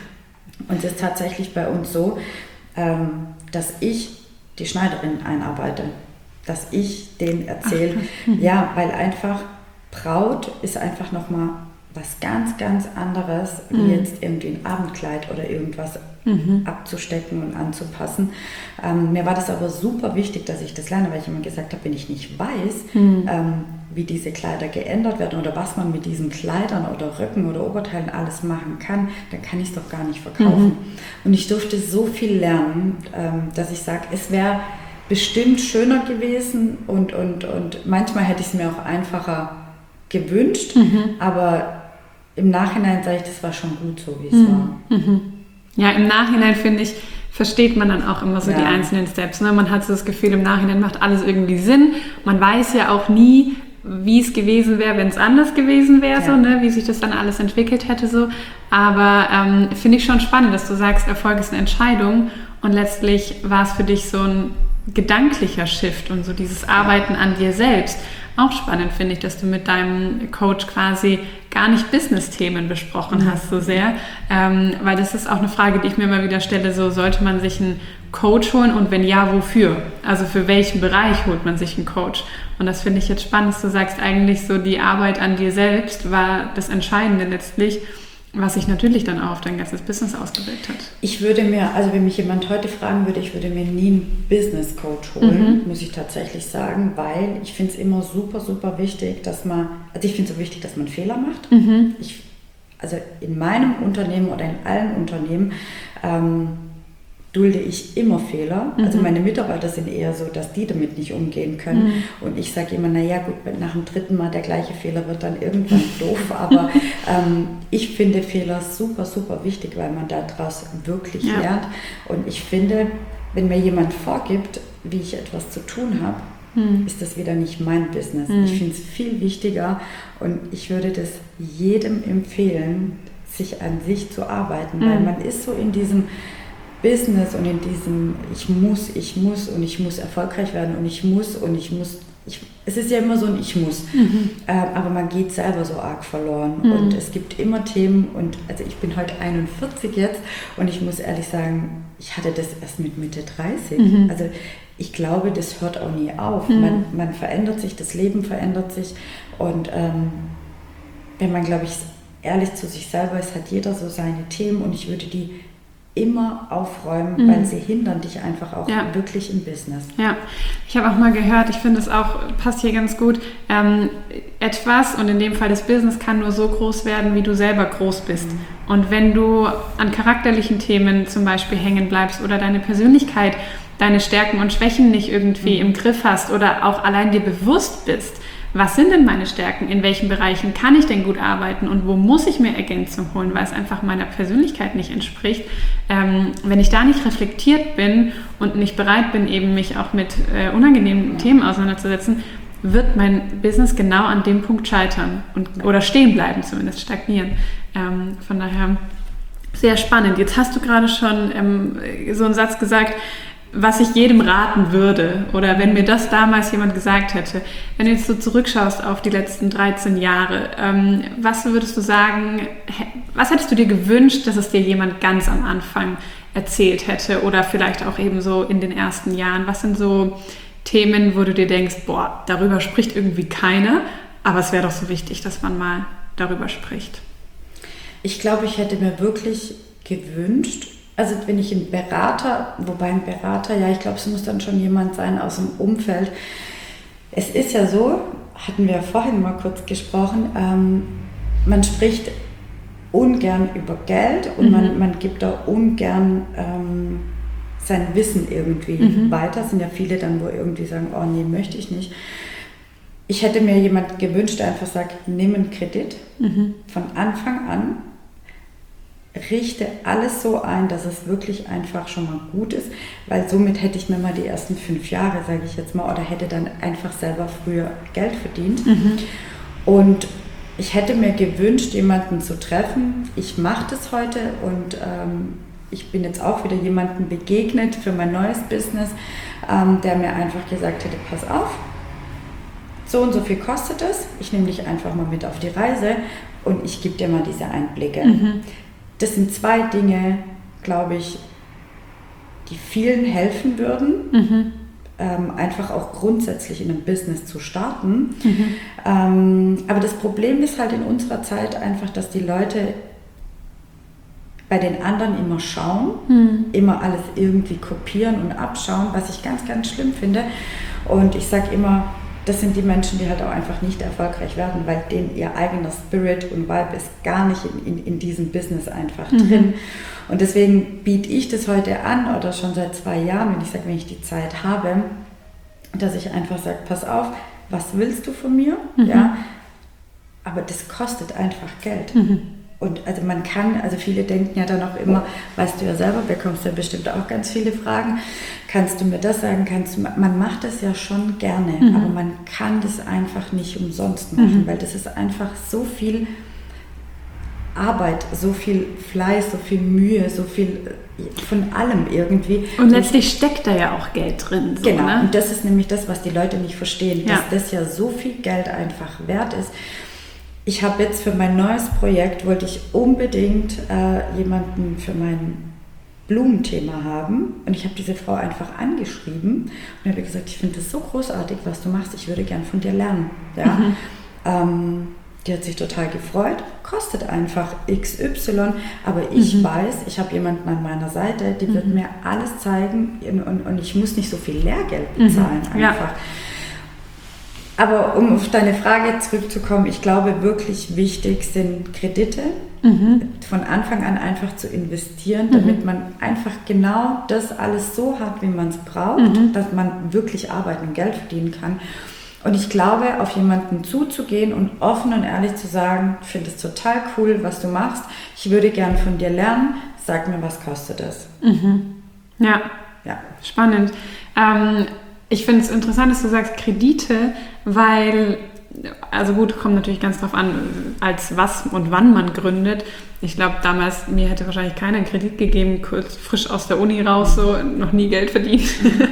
Und es ist tatsächlich bei uns so, ähm, dass ich die Schneiderin einarbeite. Dass ich denen erzähle, ja, weil einfach Braut ist einfach nochmal was ganz, ganz anderes, wie mhm. jetzt irgendwie ein Abendkleid oder irgendwas mhm. abzustecken und anzupassen. Ähm, mir war das aber super wichtig, dass ich das lerne, weil ich immer gesagt habe, wenn ich nicht weiß, mhm. ähm, wie diese Kleider geändert werden oder was man mit diesen Kleidern oder Röcken oder Oberteilen alles machen kann, dann kann ich es doch gar nicht verkaufen. Mhm. Und ich durfte so viel lernen, ähm, dass ich sage, es wäre bestimmt schöner gewesen und, und, und manchmal hätte ich es mir auch einfacher gewünscht, mhm. aber im Nachhinein sage ich, das war schon gut so, wie es mhm. war. Mhm. Ja, im Nachhinein finde ich, versteht man dann auch immer so ja. die einzelnen Steps. Ne? Man hat so das Gefühl, im Nachhinein macht alles irgendwie Sinn. Man weiß ja auch nie, wie es gewesen wäre, wenn es anders gewesen wäre, ja. so, ne? Wie sich das dann alles entwickelt hätte. So. Aber ähm, finde ich schon spannend, dass du sagst, Erfolg ist eine Entscheidung und letztlich war es für dich so ein gedanklicher Shift und so dieses Arbeiten an dir selbst. Auch spannend finde ich, dass du mit deinem Coach quasi gar nicht Business-Themen besprochen mhm. hast so sehr, ähm, weil das ist auch eine Frage, die ich mir immer wieder stelle, so sollte man sich einen Coach holen und wenn ja, wofür? Also für welchen Bereich holt man sich einen Coach? Und das finde ich jetzt spannend, dass du sagst, eigentlich so die Arbeit an dir selbst war das Entscheidende letztlich, was sich natürlich dann auch auf dein ganzes Business ausgewirkt hat. Ich würde mir, also wenn mich jemand heute fragen würde, ich würde mir nie einen Business Coach holen, mhm. muss ich tatsächlich sagen, weil ich finde es immer super, super wichtig, dass man, also ich finde es so wichtig, dass man Fehler macht. Mhm. Ich, also in meinem Unternehmen oder in allen Unternehmen ähm, dulde ich immer Fehler. Mhm. Also meine Mitarbeiter sind eher so, dass die damit nicht umgehen können. Mhm. Und ich sage immer, naja gut, nach dem dritten Mal der gleiche Fehler wird dann irgendwann doof. Aber ähm, ich finde Fehler super, super wichtig, weil man daraus wirklich ja. lernt. Und ich finde, wenn mir jemand vorgibt, wie ich etwas zu tun habe, mhm. ist das wieder nicht mein Business. Mhm. Ich finde es viel wichtiger und ich würde das jedem empfehlen, sich an sich zu arbeiten. Mhm. Weil man ist so in diesem Business und in diesem ich muss, ich muss und ich muss erfolgreich werden und ich muss und ich muss, ich, es ist ja immer so ein ich muss, mhm. äh, aber man geht selber so arg verloren mhm. und es gibt immer Themen und also ich bin heute einundvierzig jetzt und ich muss ehrlich sagen, ich hatte das erst mit Mitte dreißig, mhm. also ich glaube, das hört auch nie auf, mhm. man, man verändert sich, das Leben verändert sich und ähm, wenn man, glaube ich, ehrlich zu sich selber ist, hat jeder so seine Themen und ich würde die immer aufräumen, mhm. weil sie hindern dich einfach auch ja. wirklich im Business. Ja, ich habe auch mal gehört, ich finde es auch, passt hier ganz gut, ähm, etwas und in dem Fall das Business kann nur so groß werden, wie du selber groß bist. Mhm. Und wenn du an charakterlichen Themen zum Beispiel hängen bleibst oder deine Persönlichkeit, deine Stärken und Schwächen nicht irgendwie mhm. im Griff hast oder auch allein dir bewusst bist, was sind denn meine Stärken, in welchen Bereichen kann ich denn gut arbeiten und wo muss ich mir Ergänzung holen, weil es einfach meiner Persönlichkeit nicht entspricht. Ähm, wenn ich da nicht reflektiert bin und nicht bereit bin, eben mich auch mit äh, unangenehmen Themen auseinanderzusetzen, wird mein Business genau an dem Punkt scheitern und, oder stehen bleiben, zumindest stagnieren. Ähm, von daher sehr spannend. Jetzt hast du gerade schon ähm, so einen Satz gesagt, was ich jedem raten würde oder wenn mir das damals jemand gesagt hätte. Wenn du jetzt so zurückschaust auf die letzten dreizehn Jahre, ähm, was würdest du sagen, was hättest du dir gewünscht, dass es dir jemand ganz am Anfang erzählt hätte oder vielleicht auch eben so in den ersten Jahren? Was sind so Themen, wo du dir denkst, boah, darüber spricht irgendwie keiner, aber es wäre doch so wichtig, dass man mal darüber spricht. Ich glaube, ich hätte mir wirklich gewünscht, also wenn ich einen Berater, wobei ein Berater, ja, ich glaube, es muss dann schon jemand sein aus dem Umfeld. Es ist ja so, hatten wir ja vorhin mal kurz gesprochen, ähm, man spricht ungern über Geld und mhm. man, man gibt da ungern ähm, sein Wissen irgendwie mhm. weiter. Es sind ja viele dann, wo irgendwie sagen, oh nee, möchte ich nicht. Ich hätte mir jemand gewünscht, der einfach sagt, nimm einen Kredit mhm. von Anfang an, richte alles so ein, dass es wirklich einfach schon mal gut ist, weil somit hätte ich mir mal die ersten fünf Jahre, sage ich jetzt mal, oder hätte dann einfach selber früher Geld verdient. Mhm. Und ich hätte mir gewünscht, jemanden zu treffen. Ich mache das heute und ähm, ich bin jetzt auch wieder jemandem begegnet für mein neues Business, ähm, der mir einfach gesagt hätte, pass auf, so und so viel kostet es, ich nehme dich einfach mal mit auf die Reise und ich gebe dir mal diese Einblicke. Mhm. Das sind zwei Dinge, glaube ich, die vielen helfen würden, mhm. ähm, einfach auch grundsätzlich in einem Business zu starten. Mhm. Ähm, aber das Problem ist halt in unserer Zeit einfach, dass die Leute bei den anderen immer schauen, mhm. immer alles irgendwie kopieren und abschauen, was ich ganz, ganz schlimm finde. Und ich sage immer, das sind die Menschen, die halt auch einfach nicht erfolgreich werden, weil denen ihr eigener Spirit und Vibe ist gar nicht in, in, in diesem Business einfach mhm. drin. Und deswegen biete ich das heute an oder schon seit zwei Jahren, wenn ich sage, wenn ich die Zeit habe, dass ich einfach sage, pass auf, was willst du von mir? Mhm. Ja, aber das kostet einfach Geld. Mhm. Und also man kann, also viele denken ja dann auch immer, weißt du ja selber, bekommst ja bestimmt auch ganz viele Fragen, kannst du mir das sagen, kannst du, man macht das ja schon gerne, mhm. aber man kann das einfach nicht umsonst machen, mhm. weil das ist einfach so viel Arbeit, so viel Fleiß, so viel Mühe, so viel von allem irgendwie. Und letztlich steckt da ja auch Geld drin. So, genau, ne? Und das ist nämlich das, was die Leute nicht verstehen, ja. dass das ja so viel Geld einfach wert ist. Ich habe jetzt für mein neues Projekt, wollte ich unbedingt äh, jemanden für mein Blumenthema haben und ich habe diese Frau einfach angeschrieben und habe gesagt, ich finde das so großartig, was du machst, ich würde gern von dir lernen. Ja? Mhm. Ähm, die hat sich total gefreut, kostet einfach X Y, aber ich mhm. weiß, ich habe jemanden an meiner Seite, die mhm. wird mir alles zeigen und, und ich muss nicht so viel Lehrgeld bezahlen mhm. einfach. Ja. Aber um auf deine Frage zurückzukommen, ich glaube, wirklich wichtig sind Kredite, mhm. von Anfang an einfach zu investieren, damit mhm. man einfach genau das alles so hat, wie man es braucht, mhm. dass man wirklich arbeiten und Geld verdienen kann. Und ich glaube, auf jemanden zuzugehen und offen und ehrlich zu sagen, ich finde es total cool, was du machst, ich würde gern von dir lernen, sag mir, was kostet das? Mhm. Ja. ja, spannend. Ähm, Ich finde es interessant, dass du sagst Kredite, weil, also gut, kommt natürlich ganz drauf an, als was und wann man gründet. Ich glaube, damals, mir hätte wahrscheinlich keiner einen Kredit gegeben, kurz frisch aus der Uni raus, so noch nie Geld verdient.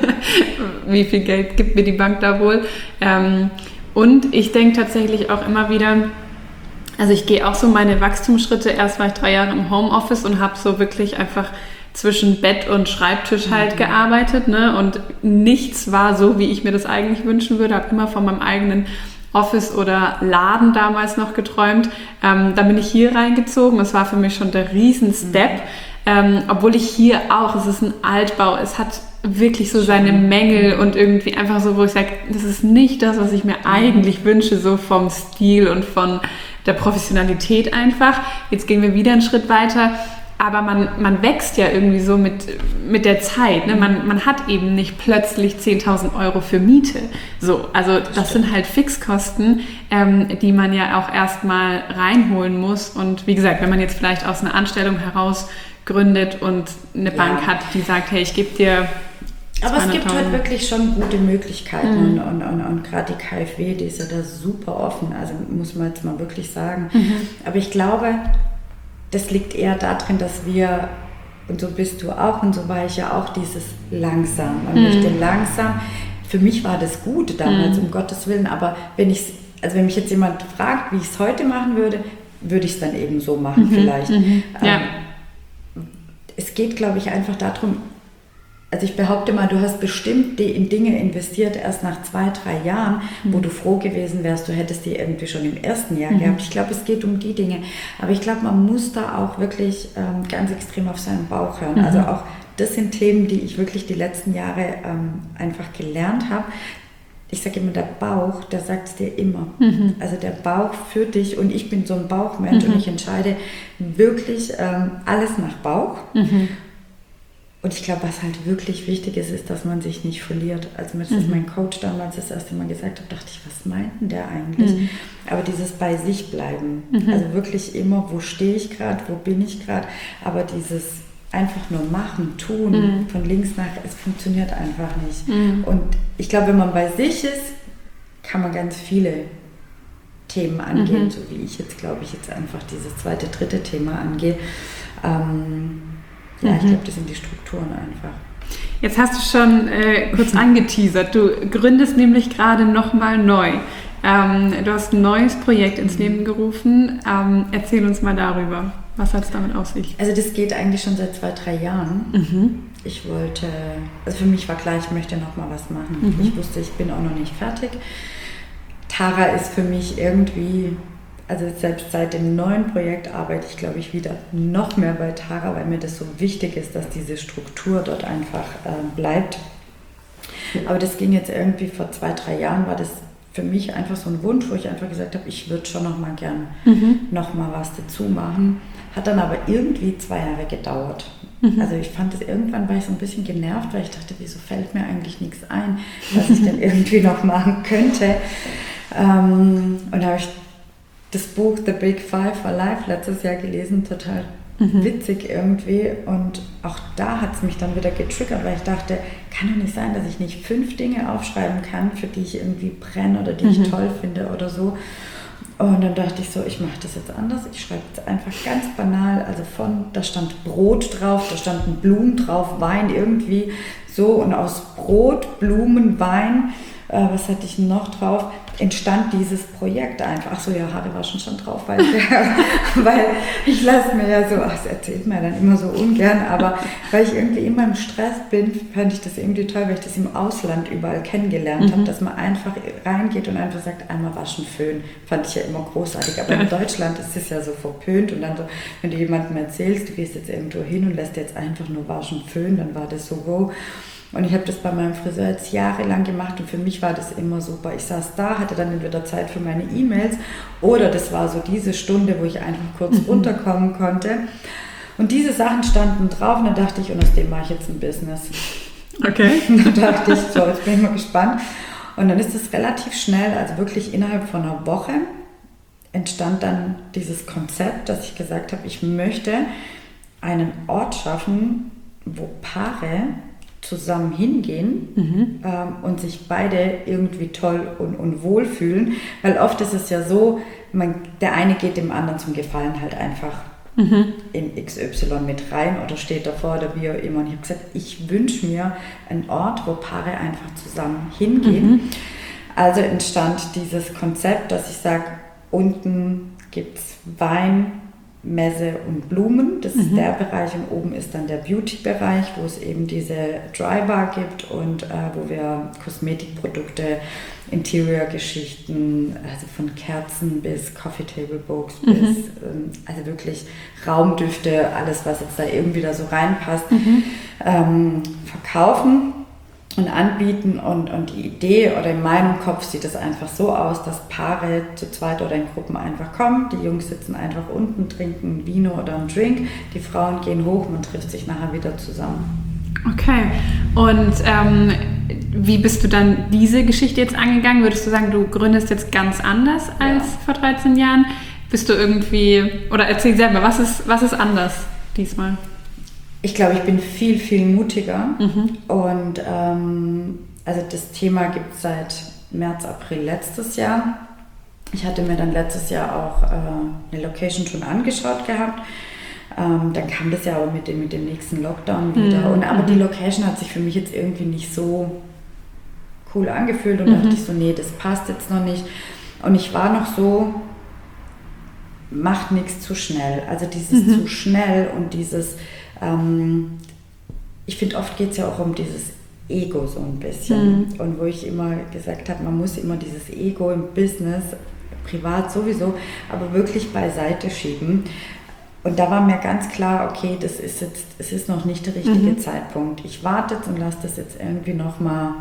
Wie viel Geld gibt mir die Bank da wohl? Ähm, und ich denke tatsächlich auch immer wieder, also ich gehe auch so meine Wachstumsschritte, erst war ich drei Jahre im Homeoffice und habe so wirklich einfach zwischen Bett und Schreibtisch halt mhm. gearbeitet, ne? Und nichts war so, wie ich mir das eigentlich wünschen würde. Habe immer von meinem eigenen Office oder Laden damals noch geträumt. Ähm, dann bin ich hier reingezogen. Das war für mich schon der Riesen-Step. Mhm. Ähm, obwohl ich hier auch, es ist ein Altbau, es hat wirklich so seine Mängel und irgendwie einfach so, wo ich sage, das ist nicht das, was ich mir eigentlich wünsche, so vom Stil und von der Professionalität einfach. Jetzt gehen wir wieder einen Schritt weiter. Aber man, man wächst ja irgendwie so mit, mit der Zeit. Ne? Man, man hat eben nicht plötzlich zehntausend Euro für Miete. So, also das, das sind halt Fixkosten, ähm, die man ja auch erstmal reinholen muss. Und wie gesagt, wenn man jetzt vielleicht aus einer Anstellung heraus gründet und eine ja. Bank hat, die sagt, hey, ich gebe dir aber es gibt halt wirklich schon gute Möglichkeiten mhm. und, und, und, und gerade die K f W, die ist ja da super offen, also muss man jetzt mal wirklich sagen. Mhm. Aber ich glaube, das liegt eher darin, dass wir, und so bist du auch und so war ich ja auch, dieses langsam. Man mhm. möchte langsam, für mich war das gut damals, mhm. um Gottes Willen, aber wenn ich, also wenn mich jetzt jemand fragt, wie ich es heute machen würde, würde ich es dann eben so machen mhm. vielleicht. Mhm. Ja. Ähm, es geht, glaube ich, einfach darum, also ich behaupte mal, du hast bestimmt in Dinge investiert erst nach zwei, drei Jahren, mhm. wo du froh gewesen wärst, du hättest die irgendwie schon im ersten Jahr mhm. gehabt. Ich glaube, es geht um die Dinge. Aber ich glaube, man muss da auch wirklich ähm, ganz extrem auf seinen Bauch hören. Mhm. Also auch das sind Themen, die ich wirklich die letzten Jahre ähm, einfach gelernt habe. Ich sage immer, der Bauch, der sagt es dir immer. Mhm. Also der Bauch für dich, und ich bin so ein Bauchmensch mhm. und ich entscheide wirklich ähm, alles nach Bauch. Mhm. Und ich glaube, was halt wirklich wichtig ist, ist, dass man sich nicht verliert. Also mir mhm. mein Coach damals das erste Mal gesagt hat, dachte ich, was meint denn der eigentlich? Mhm. Aber dieses bei sich bleiben, mhm. also wirklich immer, wo stehe ich gerade, wo bin ich gerade, aber dieses einfach nur machen, tun, mhm. von links nach, es funktioniert einfach nicht. Mhm. Und ich glaube, wenn man bei sich ist, kann man ganz viele Themen angehen, mhm. so wie ich jetzt, glaube ich, jetzt einfach dieses zweite, dritte Thema angehe. Ähm, Ja, ich glaube, das sind die Strukturen einfach. Jetzt hast du schon äh, kurz angeteasert. Du gründest nämlich gerade nochmal neu. Ähm, du hast ein neues Projekt ins Leben gerufen. Ähm, erzähl uns mal darüber. Was hat es damit auf sich? Also das geht eigentlich schon seit zwei, drei Jahren. Mhm. Ich wollte, also für mich war klar, ich möchte nochmal was machen. Mhm. Ich wusste, ich bin auch noch nicht fertig. Tara ist für mich irgendwie... Also selbst seit dem neuen Projekt arbeite ich, glaube ich, wieder noch mehr bei Tara, weil mir das so wichtig ist, dass diese Struktur dort einfach äh, bleibt. Aber das ging jetzt irgendwie vor zwei, drei Jahren, war das für mich einfach so ein Wunsch, wo ich einfach gesagt habe, ich würde schon noch mal gern mhm. noch mal was dazu machen. Hat dann aber irgendwie zwei Jahre gedauert. Mhm. Also ich fand das, irgendwann war ich so ein bisschen genervt, weil ich dachte, wieso fällt mir eigentlich nichts ein, was ich denn irgendwie noch machen könnte. Ähm, und da habe ich das Buch The Big Five for Life letztes Jahr gelesen, total mhm. witzig irgendwie, und auch da hat es mich dann wieder getriggert, weil ich dachte, kann doch nicht sein, dass ich nicht fünf Dinge aufschreiben kann, für die ich irgendwie brenne oder die mhm. ich toll finde oder so. Und dann dachte ich so, ich mache das jetzt anders, ich schreibe jetzt einfach ganz banal, also von, da stand Brot drauf, da standen Blumen drauf, Wein irgendwie so, und aus Brot, Blumen, Wein, äh, was hatte ich noch drauf, entstand dieses Projekt einfach. Ach so, ja, Haare waschen schon drauf, weil, weil ich lasse mir ja so, ach, das erzählt mir dann immer so ungern, aber weil ich irgendwie immer im Stress bin, fand ich das irgendwie toll, weil ich das im Ausland überall kennengelernt mhm. habe, dass man einfach reingeht und einfach sagt, einmal waschen, föhn, fand ich ja immer großartig, aber in Deutschland ist es ja so verpönt, und dann so, wenn du jemandem erzählst, du gehst jetzt irgendwo hin und lässt jetzt einfach nur waschen, föhn, dann war das so, wow. Und ich habe das bei meinem Friseur jetzt jahrelang gemacht, und für mich war das immer super. Ich saß da, hatte dann entweder Zeit für meine E-Mails, oder das war so diese Stunde, wo ich einfach kurz mhm. runterkommen konnte. Und diese Sachen standen drauf, und dann dachte ich, und aus dem mache ich jetzt ein Business. Okay. Und dann dachte ich, so, jetzt bin ich mal gespannt. Und dann ist es relativ schnell, also wirklich innerhalb von einer Woche, entstand dann dieses Konzept, dass ich gesagt habe, ich möchte einen Ort schaffen, wo Paare zusammen hingehen mhm. ähm, und sich beide irgendwie toll und, und wohl fühlen, weil oft ist es ja so, man, der eine geht dem anderen zum Gefallen halt einfach mhm. in X Y mit rein oder steht davor oder wie auch immer, und ich habe gesagt, ich wünsche mir einen Ort, wo Paare einfach zusammen hingehen. Mhm. Also entstand dieses Konzept, dass ich sage, unten gibt es Wein, Messe und Blumen, das mhm. ist der Bereich, und oben ist dann der Beauty-Bereich, wo es eben diese Dry Bar gibt und äh, wo wir Kosmetikprodukte, Interior-Geschichten, also von Kerzen bis Coffee Table Books mhm. bis ähm, also wirklich Raumdüfte, alles was jetzt da irgendwie da so reinpasst, mhm. ähm, verkaufen und anbieten, und, und die Idee oder in meinem Kopf sieht es einfach so aus, dass Paare zu zweit oder in Gruppen einfach kommen, die Jungs sitzen einfach unten, trinken ein Vino oder einen Drink, die Frauen gehen hoch, man trifft sich nachher wieder zusammen. Okay, und ähm, wie bist du dann diese Geschichte jetzt angegangen? Würdest du sagen, du gründest jetzt ganz anders als ja. vor dreizehn Jahren? Bist du irgendwie, oder erzähl selber, was ist, was ist anders diesmal? Ich glaube, ich bin viel, viel mutiger mhm. und ähm, also das Thema gibt es seit März, April letztes Jahr. Ich hatte mir dann letztes Jahr auch äh, eine Location schon angeschaut gehabt. Ähm, dann kam das ja aber mit dem, mit dem nächsten Lockdown wieder. Mhm. Und, aber die Location hat sich für mich jetzt irgendwie nicht so cool angefühlt, und mhm. dachte ich so, nee, das passt jetzt noch nicht. Und ich war noch so, macht nichts zu schnell. Also dieses mhm. zu schnell und dieses, ähm, ich finde, oft geht es ja auch um dieses Ego so ein bisschen. Mhm. Und wo ich immer gesagt habe, man muss immer dieses Ego im Business, privat sowieso, aber wirklich beiseite schieben. Und da war mir ganz klar, okay, das ist jetzt, es ist noch nicht der richtige mhm. Zeitpunkt. Ich warte jetzt und lasse das jetzt irgendwie nochmal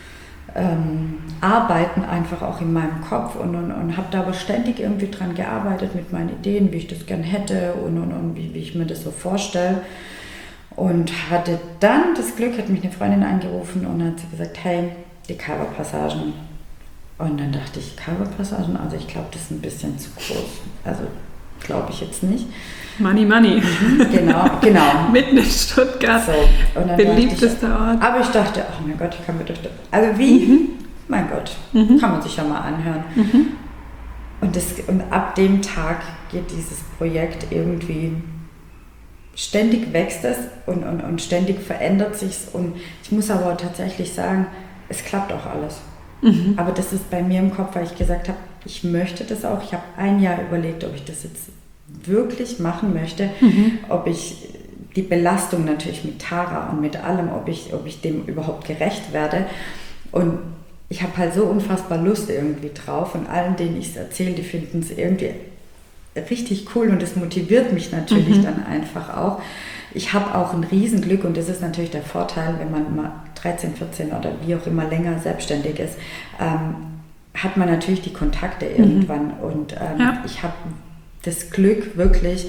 ähm, arbeiten, einfach auch in meinem Kopf und, und, und habe da aber ständig irgendwie dran gearbeitet mit meinen Ideen, wie ich das gern hätte und, und, und wie, wie ich mir das so vorstelle. Und hatte dann das Glück, hat mich eine Freundin angerufen und hat gesagt, hey, die Coverpassagen. Und dann dachte ich, Coverpassagen, also ich glaube, das ist ein bisschen zu groß. Also glaube ich jetzt nicht. Money, money. Genau, genau. Mitten in Stuttgart, so, und dann beliebtester ich, Ort. Aber ich dachte, oh mein Gott, ich kann mir das... Also wie? Mhm. Mein Gott, mhm. kann man sich ja mal anhören. Mhm. Und, das, und ab dem Tag geht dieses Projekt irgendwie... Ständig wächst es und, und, und ständig verändert sich es. Und ich muss aber tatsächlich sagen, es klappt auch alles. Mhm. Aber das ist bei mir im Kopf, weil ich gesagt habe, ich möchte das auch. Ich habe ein Jahr überlegt, ob ich das jetzt wirklich machen möchte, mhm. ob ich die Belastung natürlich mit Tara und mit allem, ob ich, ob ich dem überhaupt gerecht werde. Und ich habe halt so unfassbar Lust irgendwie drauf und allen, denen ich es erzähle, die finden es irgendwie richtig cool und das motiviert mich natürlich mhm. dann einfach auch. Ich habe auch ein Riesenglück und das ist natürlich der Vorteil, wenn man mal dreizehn, vierzehn oder wie auch immer länger selbstständig ist, ähm, hat man natürlich die Kontakte mhm. irgendwann und ähm, ja. ich habe das Glück, wirklich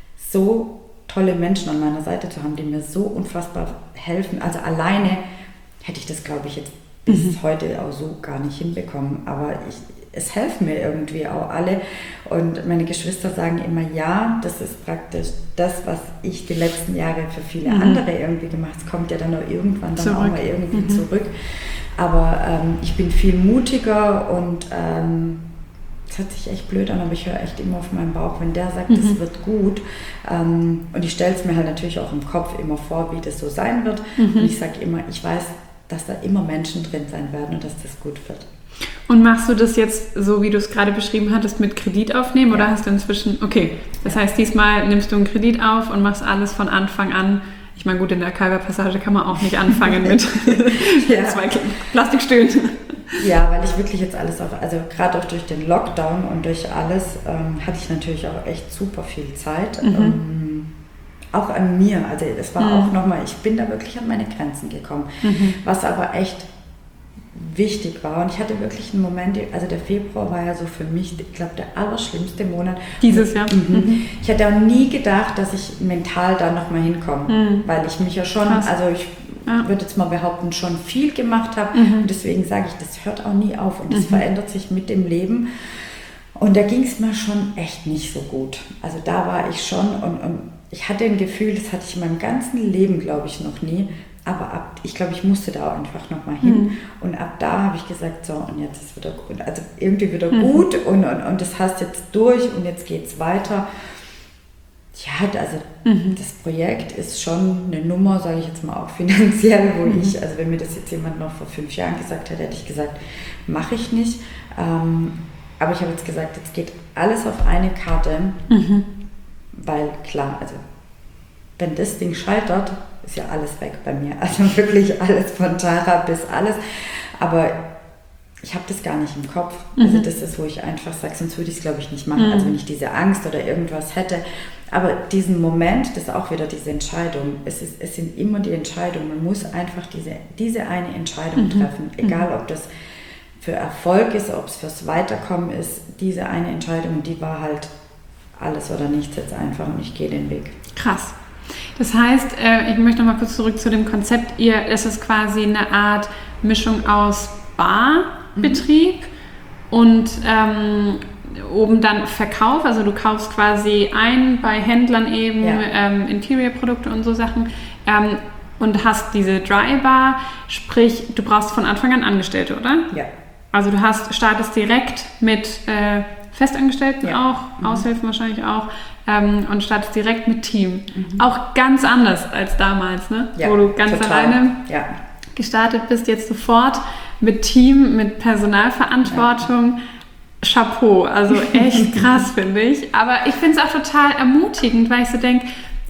so tolle Menschen an meiner Seite zu haben, die mir so unfassbar helfen. Also alleine hätte ich das, glaube ich, jetzt bis mhm. heute auch so gar nicht hinbekommen, aber ich es helfen mir irgendwie auch alle und meine Geschwister sagen immer, ja, das ist praktisch das, was ich die letzten Jahre für viele mhm. andere irgendwie gemacht habe. Es kommt ja dann auch irgendwann dann zurück. auch mal irgendwie mhm. zurück. Aber ähm, ich bin viel mutiger und ähm, das hört sich echt blöd an, aber ich höre echt immer auf meinen Bauch, wenn der sagt, mhm. das wird gut. Ähm, und ich stelle es mir halt natürlich auch im Kopf immer vor, wie das so sein wird. Mhm. Und ich sage immer, ich weiß, dass da immer Menschen drin sein werden und dass das gut wird. Und machst du das jetzt, so wie du es gerade beschrieben hattest, mit Kredit aufnehmen ja. oder hast du inzwischen, okay, das ja. heißt, diesmal nimmst du einen Kredit auf und machst alles von Anfang an. Ich meine, gut, in der Kalber-Passage kann man auch nicht anfangen mit ja. zwei Plastikstühlen. Ja, weil ich wirklich jetzt alles auf, also gerade auch durch den Lockdown und durch alles ähm, hatte ich natürlich auch echt super viel Zeit. Mhm. Ähm, auch an mir, also es war mhm. auch nochmal, ich bin da wirklich an meine Grenzen gekommen, mhm. was aber echt wichtig war und ich hatte wirklich einen Moment, also der Februar war ja so für mich, ich glaube, der allerschlimmste Monat. Dieses Jahr? Mhm. Mhm. Ich hätte auch nie gedacht, dass ich mental da nochmal hinkomme, mhm. weil ich mich ja schon, Krass. also ich ja. würde jetzt mal behaupten, schon viel gemacht habe mhm. und deswegen sage ich, das hört auch nie auf und das mhm. verändert sich mit dem Leben und da ging es mir schon echt nicht so gut. Also da war ich schon und, und ich hatte ein Gefühl, das hatte ich in meinem ganzen Leben, glaube ich, noch nie. Aber ab, ich glaube, ich musste da auch einfach nochmal hin. Mhm. Und ab da habe ich gesagt, so, und jetzt ist wieder gut. Also irgendwie wieder mhm. gut und, und, und das hast jetzt durch und jetzt geht es weiter. Ja, also mhm. das Projekt ist schon eine Nummer, sage ich jetzt mal auch finanziell, wo mhm. ich, also wenn mir das jetzt jemand noch vor fünf Jahren gesagt hätte, hätte ich gesagt, mache ich nicht. Ähm, aber ich habe jetzt gesagt, jetzt geht alles auf eine Karte, mhm. weil klar, also wenn das Ding scheitert, ist ja alles weg bei mir. Also wirklich alles von Tara bis alles. Aber ich habe das gar nicht im Kopf. Mhm. Also das ist, wo ich einfach sage, sonst würde ich es, glaube ich, nicht machen. Mhm. Also wenn ich diese Angst oder irgendwas hätte. Aber diesen Moment, das ist auch wieder diese Entscheidung. Es, ist, es sind immer die Entscheidungen. Man muss einfach diese, diese eine Entscheidung mhm. treffen. Egal, ob das für Erfolg ist, ob es fürs Weiterkommen ist. Diese eine Entscheidung, die war halt alles oder nichts jetzt einfach und ich gehe den Weg. Krass. Das heißt, ich möchte noch mal kurz zurück zu dem Konzept. Ihr, es ist quasi eine Art Mischung aus Barbetrieb mhm. und ähm, oben dann Verkauf. Also du kaufst quasi ein bei Händlern eben, ja. ähm, Interior-Produkte und so Sachen ähm, und hast diese Dry Bar. Sprich, du brauchst von Anfang an Angestellte, oder? Ja. Also du hast, startest direkt mit äh, Festangestellten ja. auch, mhm. Aushilfen wahrscheinlich auch. Ähm, und startest direkt mit Team. Mhm. Auch ganz anders als damals, ne? Ja, wo du ganz total. alleine ja. gestartet bist, jetzt sofort mit Team, mit Personalverantwortung. Ja. Chapeau, also echt krass, finde ich. Aber ich finde es auch total ermutigend, weil ich so denke,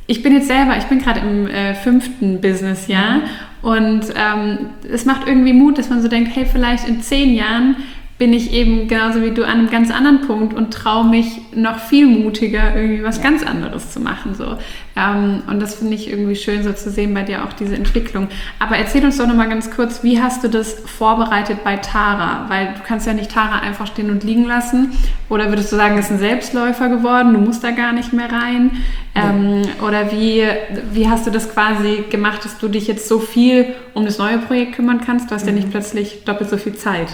Ich bin jetzt selber, ich bin gerade im äh, fünften Businessjahr und ähm, es macht irgendwie Mut, dass man so denkt, hey, vielleicht in zehn Jahren bin ich eben genauso wie du an einem ganz anderen Punkt und traue mich noch viel mutiger, irgendwie was ja. ganz anderes zu machen. So. Ähm, und das finde ich irgendwie schön, so zu sehen bei dir auch diese Entwicklung. Aber erzähl uns doch nochmal ganz kurz, wie hast du das vorbereitet bei Tara? Weil du kannst ja nicht Tara einfach stehen und liegen lassen. Oder würdest du sagen, es ist ein Selbstläufer geworden, du musst da gar nicht mehr rein? Ähm, ja. Oder wie, wie hast du das quasi gemacht, dass du dich jetzt so viel um das neue Projekt kümmern kannst? Du hast mhm. ja nicht plötzlich doppelt so viel Zeit.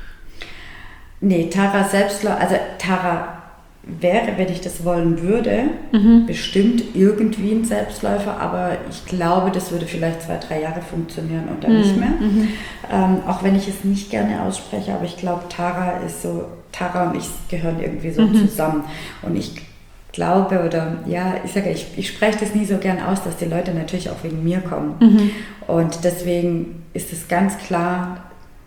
Nee, Tara Selbstläufer, also Tara wäre, wenn ich das wollen würde, mhm. bestimmt irgendwie ein Selbstläufer, aber ich glaube, das würde vielleicht zwei, drei Jahre funktionieren und dann mhm. nicht mehr. Mhm. Ähm, auch wenn ich es nicht gerne ausspreche, aber ich glaube, Tara ist so, Tara und ich gehören irgendwie so mhm. zusammen. Und ich glaube, oder ja, ich sage, ich, ich spreche das nie so gern aus, dass die Leute natürlich auch wegen mir kommen. Mhm. Und deswegen ist es ganz klar,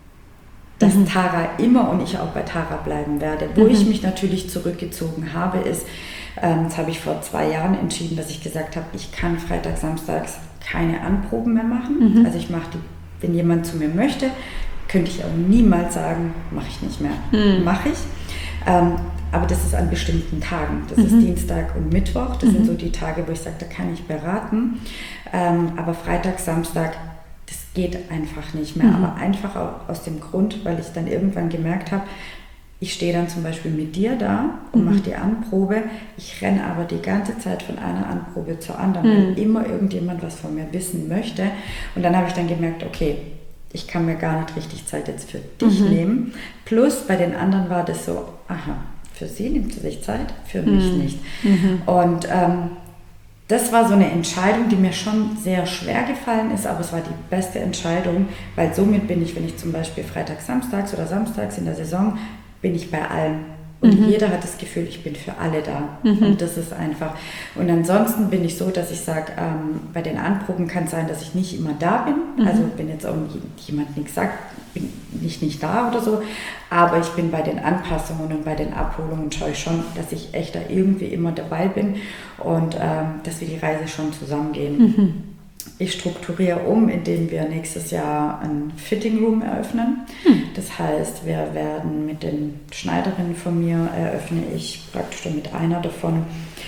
dass mhm. Tara immer und ich auch bei Tara bleiben werde. Wo mhm. ich mich natürlich zurückgezogen habe, ist, ähm, das habe ich vor zwei Jahren entschieden, dass ich gesagt habe, ich kann Freitag, Samstags keine Anproben mehr machen. Mhm. Also ich mache die, wenn jemand zu mir möchte, könnte ich auch niemals sagen, mache ich nicht mehr. Mhm. Mache ich. Ähm, aber das ist an bestimmten Tagen. Das mhm. ist Dienstag und Mittwoch. Das mhm. sind so die Tage, wo ich sage, da kann ich beraten. Ähm, aber Freitag, Samstag, das geht einfach nicht mehr, mhm. aber einfach aus dem Grund, weil ich dann irgendwann gemerkt habe, ich stehe dann zum Beispiel mit dir da und mhm. mache die Anprobe, ich renne aber die ganze Zeit von einer Anprobe zur anderen, mhm. weil immer irgendjemand was von mir wissen möchte. Und dann habe ich dann gemerkt, okay, ich kann mir gar nicht richtig Zeit jetzt für dich mhm. nehmen. Plus bei den anderen war das so, aha, für sie nimmt sie sich Zeit, für mich mhm. nicht. Mhm. Und ähm, das war so eine Entscheidung, die mir schon sehr schwer gefallen ist, aber es war die beste Entscheidung, weil somit bin ich, wenn ich zum Beispiel freitags, samstags oder samstags in der Saison, bin ich bei allen. Und mhm. jeder hat das Gefühl, ich bin für alle da. Mhm. Und das ist einfach. Und ansonsten bin ich so, dass ich sage, ähm, bei den Anproben kann es sein, dass ich nicht immer da bin. Mhm. Also wenn jetzt auch jemand nichts sagt, bin ich nicht da oder so. Aber ich bin bei den Anpassungen und bei den Abholungen, schaue ich schon, dass ich echt da irgendwie immer dabei bin und ähm, dass wir die Reise schon zusammengehen. Mhm. Ich strukturiere um, indem wir nächstes Jahr ein Fitting Room eröffnen. Hm. Das heißt, wir werden mit den Schneiderinnen von mir, eröffne ich praktisch mit einer davon.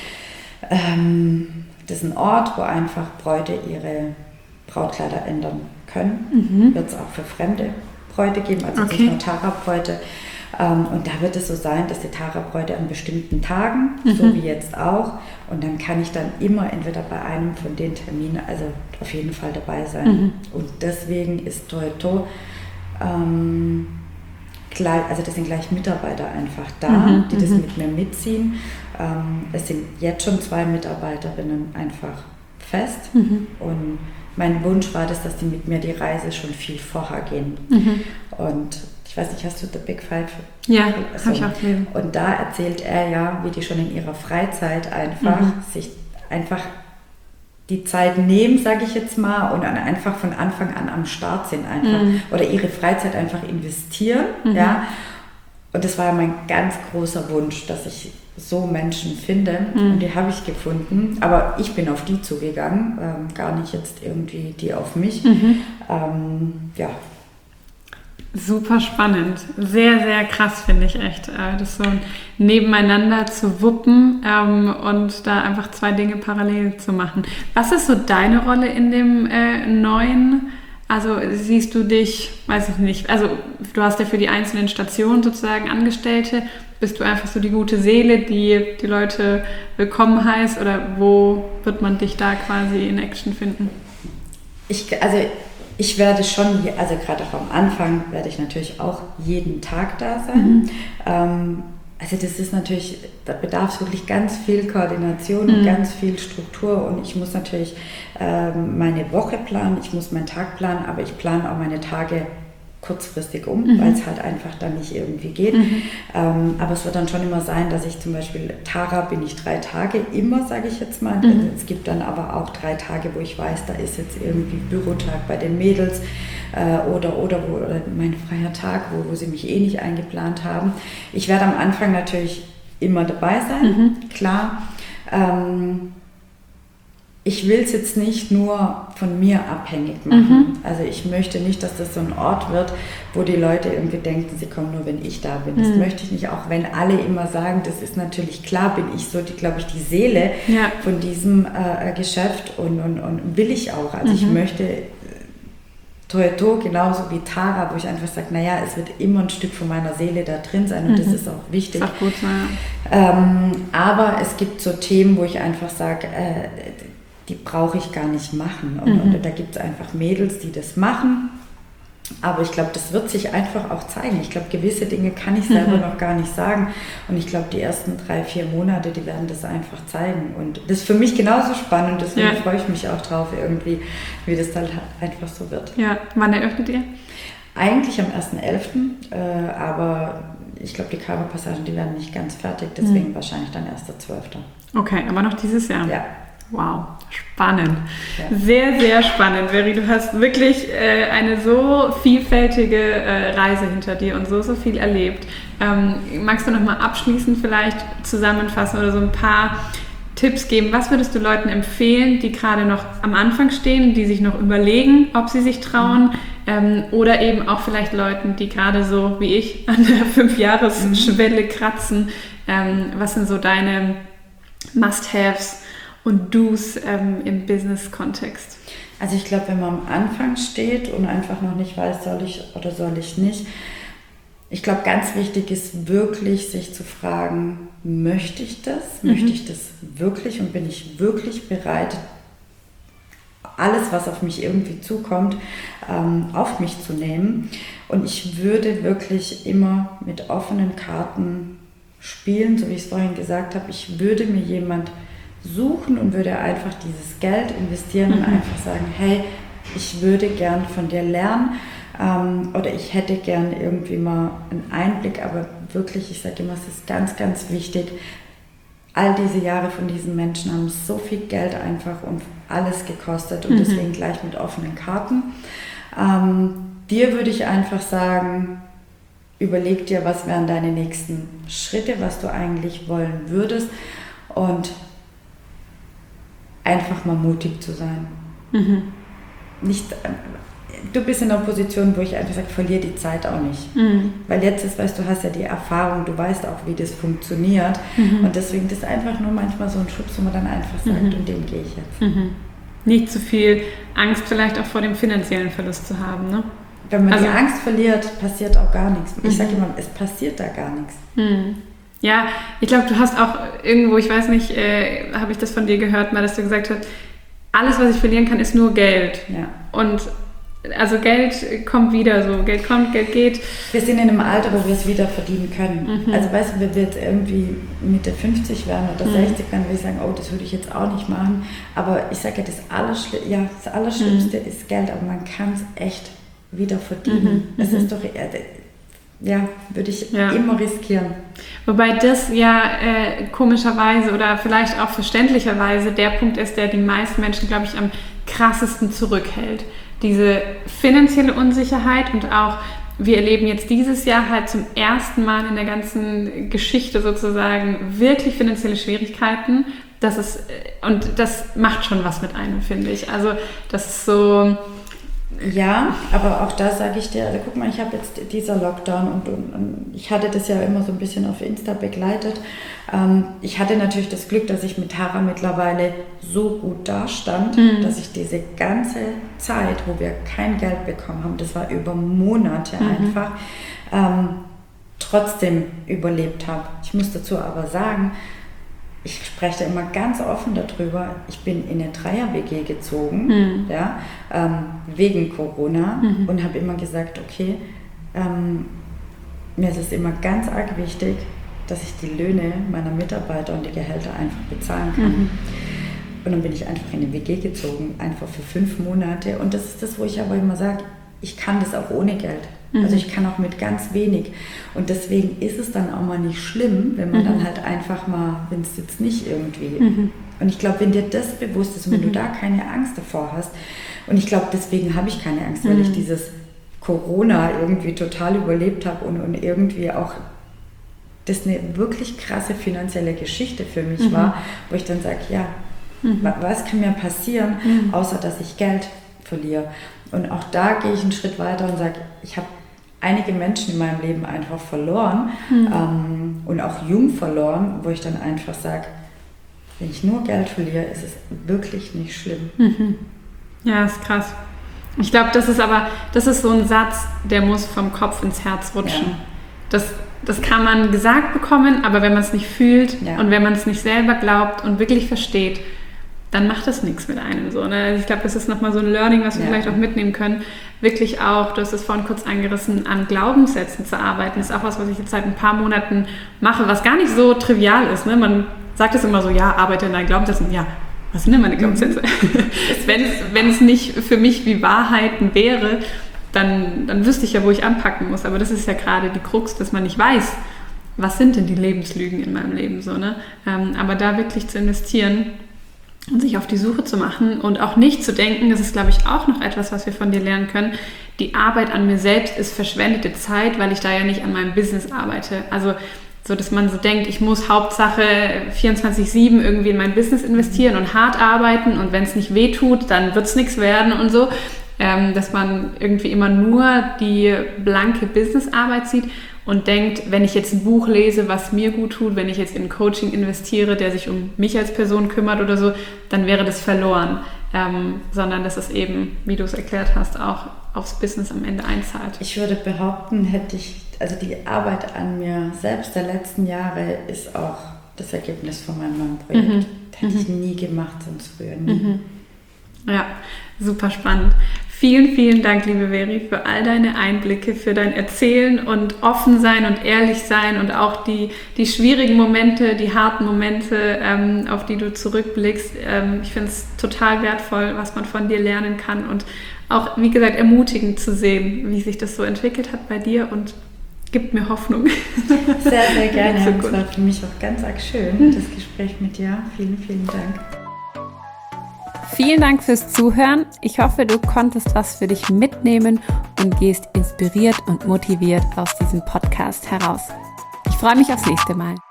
Ähm, das ist ein Ort, wo einfach Bräute ihre Brautkleider ändern können. Mhm. Wird es auch für fremde Bräute geben, also okay. nicht nur Tara-Bräute. Ähm, und da wird es so sein, dass die Tara-Bräute an bestimmten Tagen, mhm. so wie jetzt auch, und dann kann ich dann immer entweder bei einem von den Terminen, also auf jeden Fall dabei sein. Mhm. Und deswegen ist Toito, ähm, gleich, also das sind gleich Mitarbeiter einfach da, mhm. die das mhm. mit mir mitziehen. Ähm, es sind jetzt schon zwei Mitarbeiterinnen einfach fest mhm. und mein Wunsch war das, dass die mit mir die Reise schon viel vorher gehen. Mhm. Und ich weiß nicht, hast du The Big Five? Ja, also, habe ich auch gelesen. Und da erzählt er ja, wie die schon in ihrer Freizeit einfach mhm. sich einfach die Zeit nehmen, sage ich jetzt mal, und dann einfach von Anfang an am Start sind einfach. Mhm. Oder ihre Freizeit einfach investieren. Mhm. Ja. Und das war ja mein ganz großer Wunsch, dass ich so Menschen finde. Mhm. Und die habe ich gefunden. Aber ich bin auf die zugegangen, ähm, gar nicht jetzt irgendwie die auf mich. Mhm. Ähm, ja. Super spannend. Sehr, sehr krass, finde ich echt. Das so nebeneinander zu wuppen ähm, und da einfach zwei Dinge parallel zu machen. Was ist so deine Rolle in dem äh, neuen? Also siehst du dich, weiß ich nicht, also du hast ja für die einzelnen Stationen sozusagen Angestellte. Bist du einfach so die gute Seele, die die Leute willkommen heißt? Oder wo wird man dich da quasi in Action finden? Ich, also Ich werde schon, also gerade auch am Anfang, werde ich natürlich auch jeden Tag da sein. Mhm. Ähm, also das ist natürlich, da bedarf es wirklich ganz viel Koordination mhm. und ganz viel Struktur. Und ich muss natürlich ähm, meine Woche planen, ich muss meinen Tag planen, aber ich plane auch meine Tage kurzfristig um, mhm. weil es halt einfach dann nicht irgendwie geht. Mhm. Ähm, aber es wird dann schon immer sein, dass ich zum Beispiel, Tara bin ich drei Tage immer, sage ich jetzt mal. Mhm. Es gibt dann aber auch drei Tage, wo ich weiß, da ist jetzt irgendwie Bürotag bei den Mädels äh, oder, oder, wo, oder mein freier Tag, wo, wo sie mich eh nicht eingeplant haben. Ich werde am Anfang natürlich immer dabei sein, mhm. klar. Ähm, ich will es jetzt nicht nur von mir abhängig machen. Mhm. Also ich möchte nicht, dass das so ein Ort wird, wo die Leute irgendwie denken, sie kommen nur, wenn ich da bin. Das mhm. möchte ich nicht, auch wenn alle immer sagen, das ist natürlich klar, bin ich so, die, glaube ich, die Seele ja. von diesem äh, Geschäft und, und, und will ich auch. Also mhm. ich möchte Toeto, genauso wie Tara, wo ich einfach sage, naja, es wird immer ein Stück von meiner Seele da drin sein und mhm. das ist auch wichtig. Ist auch gut, ja. ähm, aber es gibt so Themen, wo ich einfach sage, äh, die brauche ich gar nicht machen. Und, mhm. und da gibt es einfach Mädels, die das machen. Aber ich glaube, das wird sich einfach auch zeigen. Ich glaube, gewisse Dinge kann ich selber mhm. noch gar nicht sagen. Und ich glaube, die ersten drei, vier Monate, die werden das einfach zeigen. Und das ist für mich genauso spannend. Deswegen ja. freue ich mich auch drauf, irgendwie, wie das dann einfach so wird. Ja, wann eröffnet ihr? Eigentlich am ersten elften Äh, aber ich glaube, die Coverpassagen, die werden nicht ganz fertig. Deswegen mhm. wahrscheinlich dann erster zwölfter Okay, aber noch dieses Jahr? Ja. Wow, spannend. Ja. Sehr, sehr spannend, Veri. Du hast wirklich äh, eine so vielfältige äh, Reise hinter dir und so, so viel erlebt. Ähm, magst du noch mal abschließend vielleicht zusammenfassen oder so ein paar Tipps geben? Was würdest du Leuten empfehlen, die gerade noch am Anfang stehen, die sich noch überlegen, ob sie sich trauen? Mhm. Ähm, oder eben auch vielleicht Leuten, die gerade so wie ich an der Fünfjahresschwelle kratzen. Ähm, was sind so deine Must-Haves und Do's ähm, im Business-Kontext? Also ich glaube, wenn man am Anfang steht und einfach noch nicht weiß, soll ich oder soll ich nicht, ich glaube, ganz wichtig ist wirklich, sich zu fragen, möchte ich das? Mhm. Möchte ich das wirklich und bin ich wirklich bereit, alles, was auf mich irgendwie zukommt, ähm, auf mich zu nehmen? Und ich würde wirklich immer mit offenen Karten spielen, so wie ich es vorhin gesagt habe. Ich würde mir jemand suchen und würde einfach dieses Geld investieren mhm. und einfach sagen, hey, ich würde gern von dir lernen ähm, oder ich hätte gern irgendwie mal einen Einblick, aber wirklich, ich sage immer, es ist ganz, ganz wichtig, all diese Jahre von diesen Menschen haben so viel Geld einfach und alles gekostet und mhm. deswegen gleich mit offenen Karten. Ähm, dir würde ich einfach sagen, überleg dir, was wären deine nächsten Schritte, was du eigentlich wollen würdest und einfach mal mutig zu sein. Mhm. Nicht, du bist in einer Position, wo ich einfach sage, verlier die Zeit auch nicht. Mhm. Weil jetzt ist, weißt du, hast ja die Erfahrung, du weißt auch, wie das funktioniert. Mhm. Und deswegen ist das einfach nur manchmal so ein Schubs, wo man dann einfach sagt, mhm. und den gehe ich jetzt. Mhm. Nicht zu viel Angst vielleicht auch vor dem finanziellen Verlust zu haben, ne? Wenn man also, die Angst verliert, passiert auch gar nichts. Ich mhm. sage immer, es passiert da gar nichts. Mhm. Ja, ich glaube, du hast auch irgendwo, ich weiß nicht, äh, habe ich das von dir gehört, mal, dass du gesagt hast, alles, was ich verlieren kann, ist nur Geld. Ja. Und also Geld kommt wieder so, Geld kommt, Geld geht. Wir sind in einem Alter, wo wir es wieder verdienen können. Mhm. Also weißt du, wenn wir jetzt irgendwie Mitte fünfzig werden oder mhm. sechzig werden, würde ich sagen, oh, das würde ich jetzt auch nicht machen. Aber ich sage ja, das, Allerschli- ja, das Allerschlimmste mhm. ist Geld, aber man kann es echt wieder verdienen. Mhm. Es ist doch... Äh, ja, würde ich ja. immer riskieren. Wobei das ja äh, komischerweise oder vielleicht auch verständlicherweise der Punkt ist, der die meisten Menschen, glaube ich, am krassesten zurückhält. Diese finanzielle Unsicherheit und auch, wir erleben jetzt dieses Jahr halt zum ersten Mal in der ganzen Geschichte sozusagen wirklich finanzielle Schwierigkeiten. Das ist, und das macht schon was mit einem, finde ich. Also das ist so... Ja, aber auch da sage ich dir, also guck mal, ich habe jetzt dieser Lockdown und, und, und ich hatte das ja immer so ein bisschen auf Insta begleitet. Ähm, ich hatte natürlich das Glück, dass ich mit Tara mittlerweile so gut dastand, mhm. dass ich diese ganze Zeit, wo wir kein Geld bekommen haben, das war über Monate mhm. einfach, ähm, trotzdem überlebt habe. Ich muss dazu aber sagen, ich spreche da immer ganz offen darüber, ich bin in eine Dreier-W G gezogen, mhm. ja, ähm, wegen Corona mhm. und habe immer gesagt, okay, ähm, mir ist es immer ganz arg wichtig, dass ich die Löhne meiner Mitarbeiter und die Gehälter einfach bezahlen kann. Mhm. Und dann bin ich einfach in eine W G gezogen, einfach für fünf Monate und das ist das, wo ich aber immer sage, ich kann das auch ohne Geld. Mhm. Also ich kann auch mit ganz wenig. Und deswegen ist es dann auch mal nicht schlimm, wenn man mhm. dann halt einfach mal, wenn es jetzt nicht irgendwie... Mhm. Und ich glaube, wenn dir das bewusst ist und wenn mhm. du da keine Angst davor hast, und ich glaube, deswegen habe ich keine Angst, weil mhm. ich dieses Corona irgendwie total überlebt habe und, und irgendwie auch das eine wirklich krasse finanzielle Geschichte für mich mhm. war, wo ich dann sage, ja, Mhm. Was kann mir passieren, mhm. außer dass ich Geld verliere? Und auch da gehe ich einen Schritt weiter und sage, ich habe einige Menschen in meinem Leben einfach verloren mhm. ähm, und auch jung verloren, wo ich dann einfach sage, wenn ich nur Geld verliere, ist es wirklich nicht schlimm. Mhm. Ja, ist krass. Ich glaube, das ist aber, das ist so ein Satz, der muss vom Kopf ins Herz rutschen. Ja. Das, das kann man gesagt bekommen, aber wenn man es nicht fühlt ja. und wenn man es nicht selber glaubt und wirklich versteht, dann macht das nichts mit einem so. Ne? Also ich glaube, das ist nochmal so ein Learning, was wir ja. vielleicht auch mitnehmen können. Wirklich auch, du hast es vorhin kurz angerissen, an Glaubenssätzen zu arbeiten. Das ist auch was, was ich jetzt seit ein paar Monaten mache, was gar nicht so trivial ist. Ne? Man sagt es immer so, ja, arbeite in deinen Glaubenssätzen. Ja, was sind denn meine Glaubenssätze? wenn, es, wenn es nicht für mich wie Wahrheiten wäre, dann, dann wüsste ich ja, wo ich anpacken muss. Aber das ist ja gerade die Krux, dass man nicht weiß, was sind denn die Lebenslügen in meinem Leben. So, ne? Ähm, aber da wirklich zu investieren und sich auf die Suche zu machen und auch nicht zu denken, das ist, glaube ich, auch noch etwas, was wir von dir lernen können, die Arbeit an mir selbst ist verschwendete Zeit, weil ich da ja nicht an meinem Business arbeite. Also so, dass man so denkt, ich muss Hauptsache vierundzwanzig sieben irgendwie in mein Business investieren und hart arbeiten und wenn es nicht wehtut, dann wird es nichts werden und so. Ähm, dass man irgendwie immer nur die blanke Businessarbeit sieht und denkt, wenn ich jetzt ein Buch lese, was mir gut tut, wenn ich jetzt in Coaching investiere, der sich um mich als Person kümmert oder so, dann wäre das verloren. Ähm, sondern dass es eben, wie du es erklärt hast, auch aufs Business am Ende einzahlt. Ich würde behaupten, hätte ich, also die Arbeit an mir selbst der letzten Jahre ist auch das Ergebnis von meinem neuen Projekt. Mhm. Das hätte mhm. ich nie gemacht, sonst früher nie. Mhm. Ja, super spannend. Vielen, vielen Dank, liebe Veri, für all deine Einblicke, für dein Erzählen und offen sein und ehrlich sein und auch die, die schwierigen Momente, die harten Momente, ähm, auf die du zurückblickst. Ähm, ich finde es total wertvoll, was man von dir lernen kann und auch, wie gesagt, ermutigend zu sehen, wie sich das so entwickelt hat bei dir und gibt mir Hoffnung. Sehr, sehr gerne. Es war für mich auch ganz arg schön, das Gespräch mit dir. Vielen, vielen Dank. Vielen Dank fürs Zuhören. Ich hoffe, du konntest was für dich mitnehmen und gehst inspiriert und motiviert aus diesem Podcast heraus. Ich freue mich aufs nächste Mal.